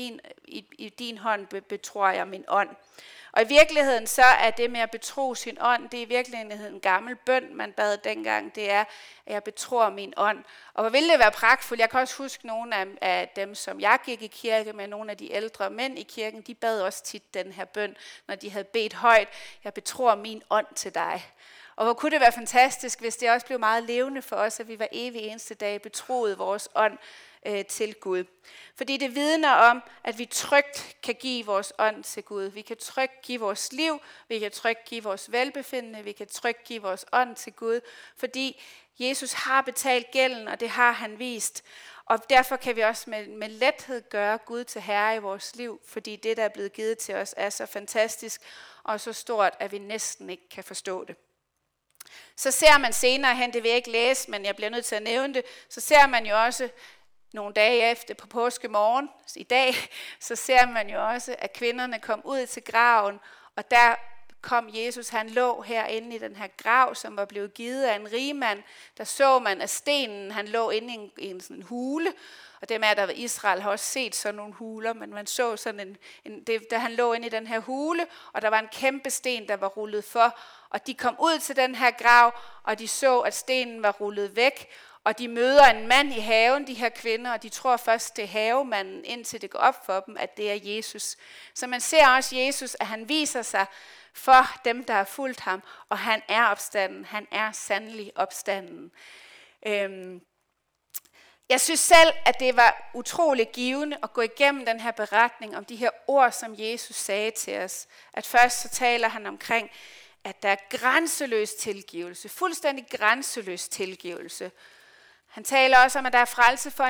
A: i din hånd betror jeg min ånd. Og i virkeligheden så er det med at betro sin ånd, det er i virkeligheden en gammel bøn, man bad dengang, det er, at jeg betror min ånd. Og hvor ville det være pragtfuldt, jeg kan også huske nogle af dem, som jeg gik i kirke med, nogle af de ældre mænd i kirken, de bad også tit den her bøn, når de havde bedt højt, jeg betror min ånd til dig. Og hvor kunne det være fantastisk, hvis det også blev meget levende for os, at vi hver evig eneste dag betroede vores ånd til Gud. Fordi det vidner om, at vi trygt kan give vores ånd til Gud. Vi kan trygt give vores liv, vi kan trygt give vores velbefindende, vi kan trygt give vores ånd til Gud. Fordi Jesus har betalt gælden, og det har han vist. Og derfor kan vi også med lethed gøre Gud til herre i vores liv, fordi det, der er blevet givet til os, er så fantastisk og så stort, at vi næsten ikke kan forstå det. Så ser man senere hen, det vil jeg ikke læse, men jeg bliver nødt til at nævne det, så ser man jo også nogle dage efter på påskemorgen, i dag, så ser man jo også, at kvinderne kom ud til graven, og der kom Jesus, han lå herinde i den her grav, som var blevet givet af en rigmand. Der så man, at stenen, han lå inde i en sådan hule, og dem af der var Israel har også set sådan nogle huler, men man så sådan da han lå inde i den her hule, og der var en kæmpe sten, der var rullet for, og de kom ud til den her grav, og de så, at stenen var rullet væk, og de møder en mand i haven, de her kvinder, og de tror først, det er havemanden, indtil det går op for dem, at det er Jesus. Så man ser også Jesus, at han viser sig for dem, der har fulgt ham, og han er opstanden. Han er sandelig opstanden. Jeg synes selv, at det var utroligt givende at gå igennem den her beretning om de her ord, som Jesus sagde til os. At først så taler han omkring, at der er grænseløs tilgivelse, fuldstændig grænseløs tilgivelse. Han taler også om, at der er frelse for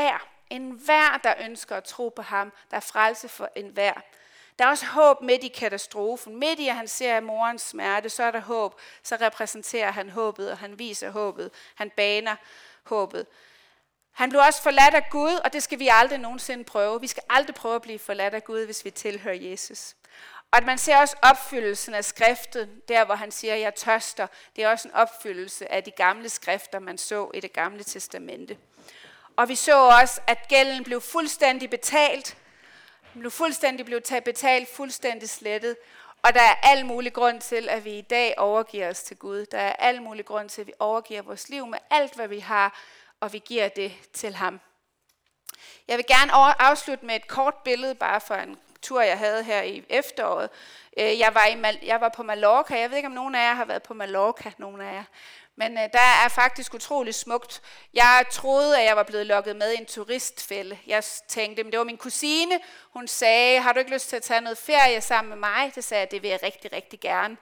A: enhver, der ønsker at tro på ham. Der er frelse for enhver. Der er også håb midt i katastrofen. Midt i, at han ser morens smerte, så er der håb. Så repræsenterer han håbet, og han viser håbet. Han baner håbet. Han blev også forladt af Gud, og det skal vi aldrig nogensinde prøve. Vi skal aldrig prøve at blive forladt af Gud, hvis vi tilhører Jesus. Og at man ser også opfyldelsen af skriften, der hvor han siger, jeg tørster. Det er også en opfyldelse af de gamle skrifter, man så i det gamle testamente. Og vi så også, at gælden blev fuldstændig betalt. Den blev betalt, fuldstændig slettet. Og der er al mulig grund til, at vi i dag overgiver os til Gud. Der er al mulig grund til, at vi overgiver vores liv med alt, hvad vi har, og vi giver det til ham. Jeg vil gerne afslutte med et kort billede, bare for en tur, jeg havde her i efteråret. Jeg var på Mallorca. Jeg ved ikke, om nogen af jer har været på Mallorca. Nogen af jer. Men der er faktisk utrolig smukt. Jeg troede, at jeg var blevet lokket med i en turistfælde. Jeg tænkte, men det var min kusine. Hun sagde, har du ikke lyst til at tage noget ferie sammen med mig? Det sagde jeg, det vil jeg rigtig, rigtig gerne.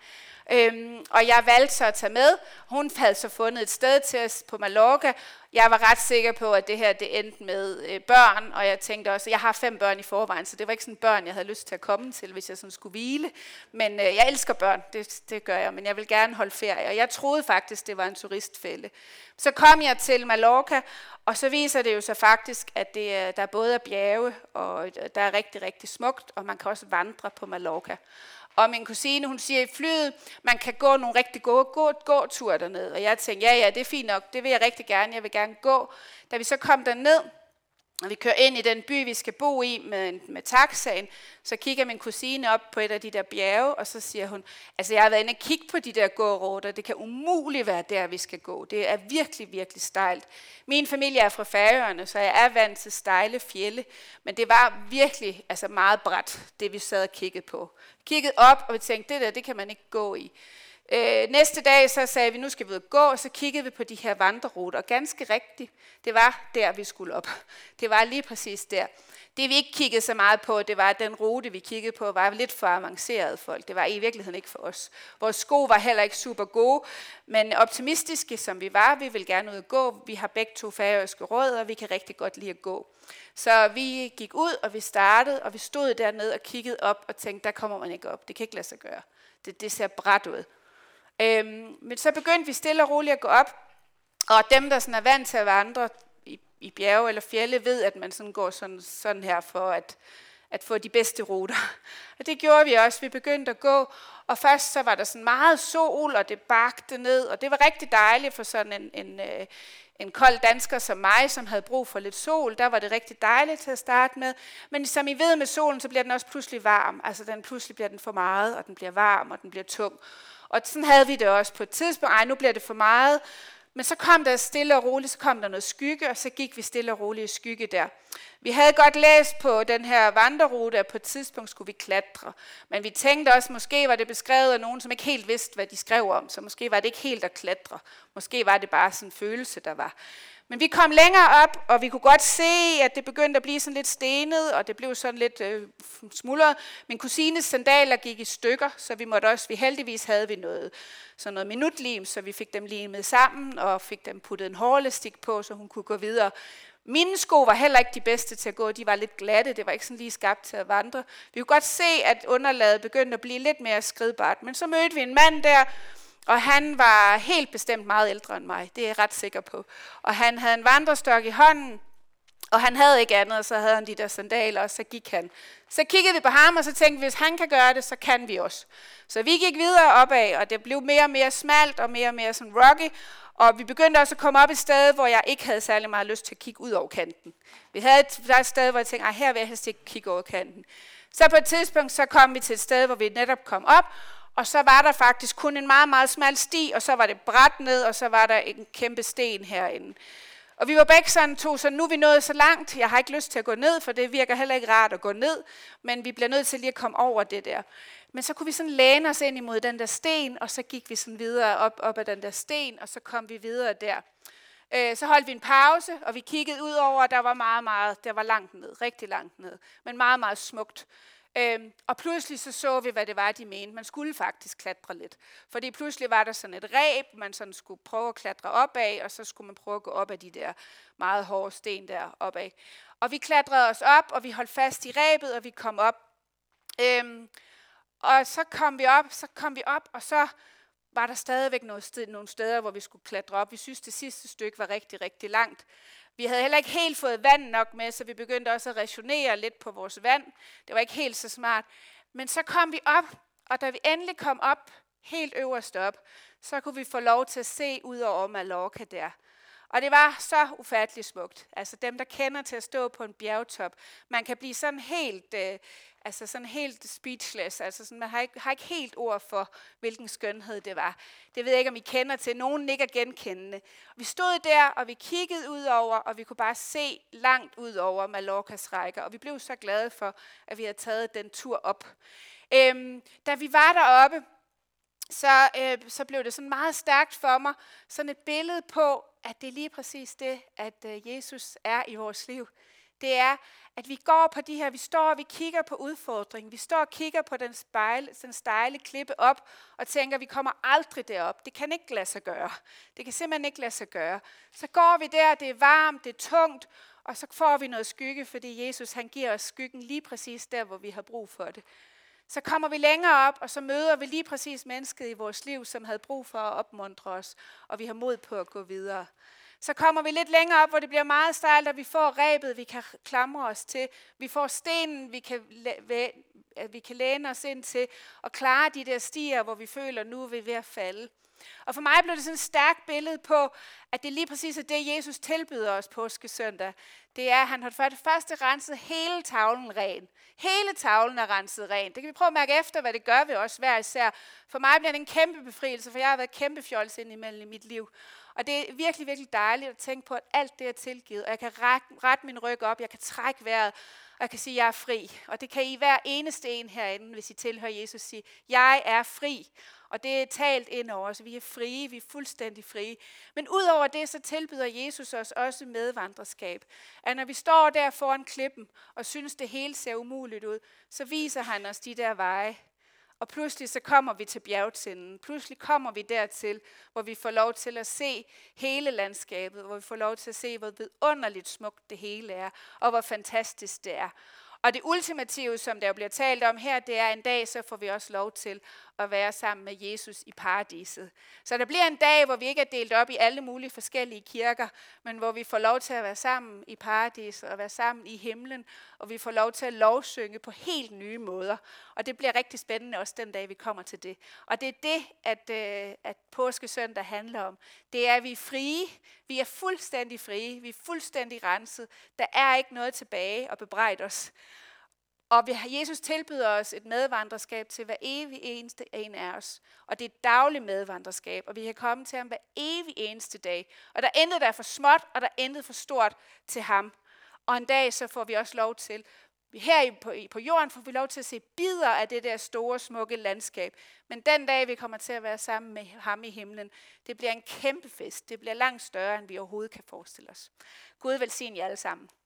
A: Og jeg valgte så at tage med. Hun havde så fundet et sted til os på Mallorca. Jeg var ret sikker på, at det her det endte med børn, og jeg tænkte også, at jeg har 5 børn i forvejen, så det var ikke sådan børn, jeg havde lyst til at komme til, hvis jeg sådan skulle hvile. Men jeg elsker børn, det gør jeg, men jeg vil gerne holde ferie, og jeg troede faktisk, det var en turistfælde. Så kom jeg til Mallorca, og så viser det jo så faktisk, at der er både bjerge, og der er rigtig, rigtig smukt, og man kan også vandre på Mallorca. Og min kusine, hun siger i flyet, man kan gå nogle rigtig gode gåture derned. Og jeg tænkte, ja, det er fint nok, det vil jeg rigtig gerne, jeg vil gerne gå. Da vi så kom derned, og vi kører ind i den by, vi skal bo i med taxaen, så kigger min kusine op på et af de der bjerge, og så siger hun, altså jeg har været inde og kigge på de der gåruter, det kan umuligt være der, vi skal gå. Det er virkelig, virkelig stejlt. Min familie er fra Færøerne, så jeg er vant til stejle fjelde, men det var virkelig meget brat, det vi sad og kiggede på. Kiggede op, og vi tænkte, det kan man ikke gå i. Næste dag så sagde vi, nu skal vi ud og gå, og så kiggede vi på de her vandreruter, og ganske rigtigt, det var der, vi skulle op. Det var lige præcis der. Det vi ikke kiggede så meget på, det var, at den rute, vi kiggede på, var lidt for avanceret folk. Det var i virkeligheden ikke for os. Vores sko var heller ikke super gode, men optimistiske som vi var, vi ville gerne ud og gå. Vi har begge 2 færøske rødder, og vi kan rigtig godt lide at gå. Så vi gik ud, og vi startede, og vi stod dernede og kiggede op og tænkte, der kommer man ikke op. Det kan ikke lade sig gøre. Det ser brat ud. Men så begyndte vi stille og roligt at gå op, og dem, der sådan er vant til at vandre i bjerge eller fjelde, ved, at man sådan går sådan her for at få de bedste ruter. Og det gjorde vi også. Vi begyndte at gå, og først så var der sådan meget sol, og det bagte ned, og det var rigtig dejligt for sådan en kold dansker som mig, som havde brug for lidt sol. Der var det rigtig dejligt til at starte med. Men som I ved med solen, så bliver den også pludselig varm. Altså pludselig bliver den for meget, og den bliver varm, og den bliver tung. Og sådan havde vi det også på et tidspunkt. Nu bliver det for meget. Men så kom der stille og roligt, så kom der noget skygge, og så gik vi stille og roligt i skygge der. Vi havde godt læst på den her vandrerute, at på et tidspunkt skulle vi klatre. Men vi tænkte også, måske var det beskrevet af nogen, som ikke helt vidste, hvad de skrev om. Så måske var det ikke helt at klatre. Måske var det bare sådan en følelse, der var. Men vi kom længere op, og vi kunne godt se, at det begyndte at blive sådan lidt stenet, og det blev sådan lidt smuldret. Min kusines sandaler gik i stykker, så heldigvis havde vi noget minutlim, så vi fik dem limet sammen, og fik dem puttet en hårelastik på, så hun kunne gå videre. Mine sko var heller ikke de bedste til at gå, de var lidt glatte, det var ikke sådan lige skabt til at vandre. Vi kunne godt se, at underlaget begyndte at blive lidt mere skridbart, men så mødte vi en mand der, og han var helt bestemt meget ældre end mig, det er jeg ret sikker på. Og han havde en vandrestok i hånden, og han havde ikke andet, og så havde han de der sandaler, og så gik han. Så kiggede vi på ham, og så tænkte vi, hvis han kan gøre det, så kan vi også. Så vi gik videre opad, og det blev mere og mere smalt, og mere sådan rocky, og vi begyndte også at komme op et sted, hvor jeg ikke havde særlig meget lyst til at kigge ud over kanten. Der er et sted, hvor jeg tænkte, her vil jeg helst ikke kigge over kanten. Så på et tidspunkt, så kom vi til et sted, hvor vi netop kom op, og så var der faktisk kun en meget, meget smal sti, og så var det bræt ned, og så var der en kæmpe sten herinde. Og vi var begge sådan så nu er vi nået så langt. Jeg har ikke lyst til at gå ned, for det virker heller ikke rart at gå ned, men vi bliver nødt til lige at komme over det der. Men så kunne vi sådan læne os ind imod den der sten, og så gik vi sådan videre op ad den der sten, og så kom vi videre der. Så holdt vi en pause, og vi kiggede ud over, og der var der var langt ned, rigtig langt ned, men meget, meget smukt. Og pludselig så vi, hvad det var, de mente. Man skulle faktisk klatre lidt. Fordi pludselig var der sådan et reb, man sådan skulle prøve at klatre op af, og så skulle man prøve at gå op af de der meget hårde sten der opad. Og vi klatrede os op, og vi holdt fast i rebet, og vi kom op. Og så kom vi op, og så var der stadigvæk nogle steder, hvor vi skulle klatre op. Vi synes, det sidste stykke var rigtig, rigtig langt. Vi havde heller ikke helt fået vand nok med, så vi begyndte også at rationere lidt på vores vand. Det var ikke helt så smart. Men så kom vi op, og da vi endelig kom op, helt øverst op, så kunne vi få lov til at se ud over Mallorca der. Og det var så ufatteligt smukt. Altså dem, der kender til at stå på en bjergtop, man kan blive sådan helt speechless. Altså sådan, man har ikke helt ord for, hvilken skønhed det var. Det ved jeg ikke, om I kender til. Nogen nikker genkendende. Vi stod der, og vi kiggede ud over, og vi kunne bare se langt ud over Mallorcas rækker. Og vi blev så glade for, at vi havde taget den tur op. Da vi var deroppe, så blev det sådan meget stærkt for mig. Sådan et billede på, at det er lige præcis det, at Jesus er i vores liv. Det er, at vi går på de her, vi står og vi kigger på udfordringen. Vi står og kigger på den stejle klippe op og tænker, vi kommer aldrig derop. Det kan ikke lade sig gøre. Det kan simpelthen ikke lade sig gøre. Så går vi der, det er varmt, det er tungt, og så får vi noget skygge, fordi Jesus han giver os skyggen lige præcis der, hvor vi har brug for det. Så kommer vi længere op, og så møder vi lige præcis mennesket i vores liv, som havde brug for at opmuntre os, og vi har mod på at gå videre. Så kommer vi lidt længere op, hvor det bliver meget stejlt, og vi får rebet, vi kan klamre os til. Vi får stenen, vi kan læne os ind til, og klare de der stier, hvor vi føler, nu er vi ved at falde. Og for mig blev det sådan et stærkt billede på, at det lige præcis er det, Jesus tilbyder os påskesøndag. Det er, at han har for det første renset hele tavlen ren. Hele tavlen er renset ren. Det kan vi prøve at mærke efter, hvad det gør ved os hver især. For mig bliver det en kæmpe befrielse, for jeg har været kæmpe fjols indimellem i mit liv. Og det er virkelig, virkelig dejligt at tænke på, at alt det er tilgivet. Og jeg kan rette min ryg op, jeg kan trække vejret, og jeg kan sige, at jeg er fri. Og det kan I hver eneste en herinde, hvis I tilhører Jesus, sige, jeg er fri. Og det er talt ind over os. Vi er frie, vi er fuldstændig frie. Men udover det, så tilbyder Jesus os også medvandrerskab. At når vi står der foran klippen og synes, det hele ser umuligt ud, så viser han os de der veje. Og pludselig så kommer vi til bjergtinden. Pludselig kommer vi dertil, hvor vi får lov til at se hele landskabet. Hvor vi får lov til at se, hvor vidunderligt smukt det hele er. Og hvor fantastisk det er. Og det ultimative, som der bliver talt om her, det er en dag, så får vi også lov til at være sammen med Jesus i paradiset. Så der bliver en dag, hvor vi ikke er delt op i alle mulige forskellige kirker, men hvor vi får lov til at være sammen i paradiset og være sammen i himlen, og vi får lov til at lovsynge på helt nye måder. Og det bliver rigtig spændende også den dag, vi kommer til det. Og det er det, at påskesøndag handler om. Det er, at vi er frie. Vi er fuldstændig frie. Vi er fuldstændig renset. Der er ikke noget tilbage at bebrejde os. Og Jesus tilbyder os et medvandrerskab til hver evig eneste en af os. Og det er et dagligt medvandrerskab, og vi kan komme til ham hver evig eneste dag. Og der er intet, der er for småt, og der er intet for stort til ham. Og en dag så får vi også lov til, her på jorden får vi lov til at se bidder af det der store, smukke landskab. Men den dag, vi kommer til at være sammen med ham i himlen, det bliver en kæmpe fest. Det bliver langt større, end vi overhovedet kan forestille os. Gud velsigne jer alle sammen.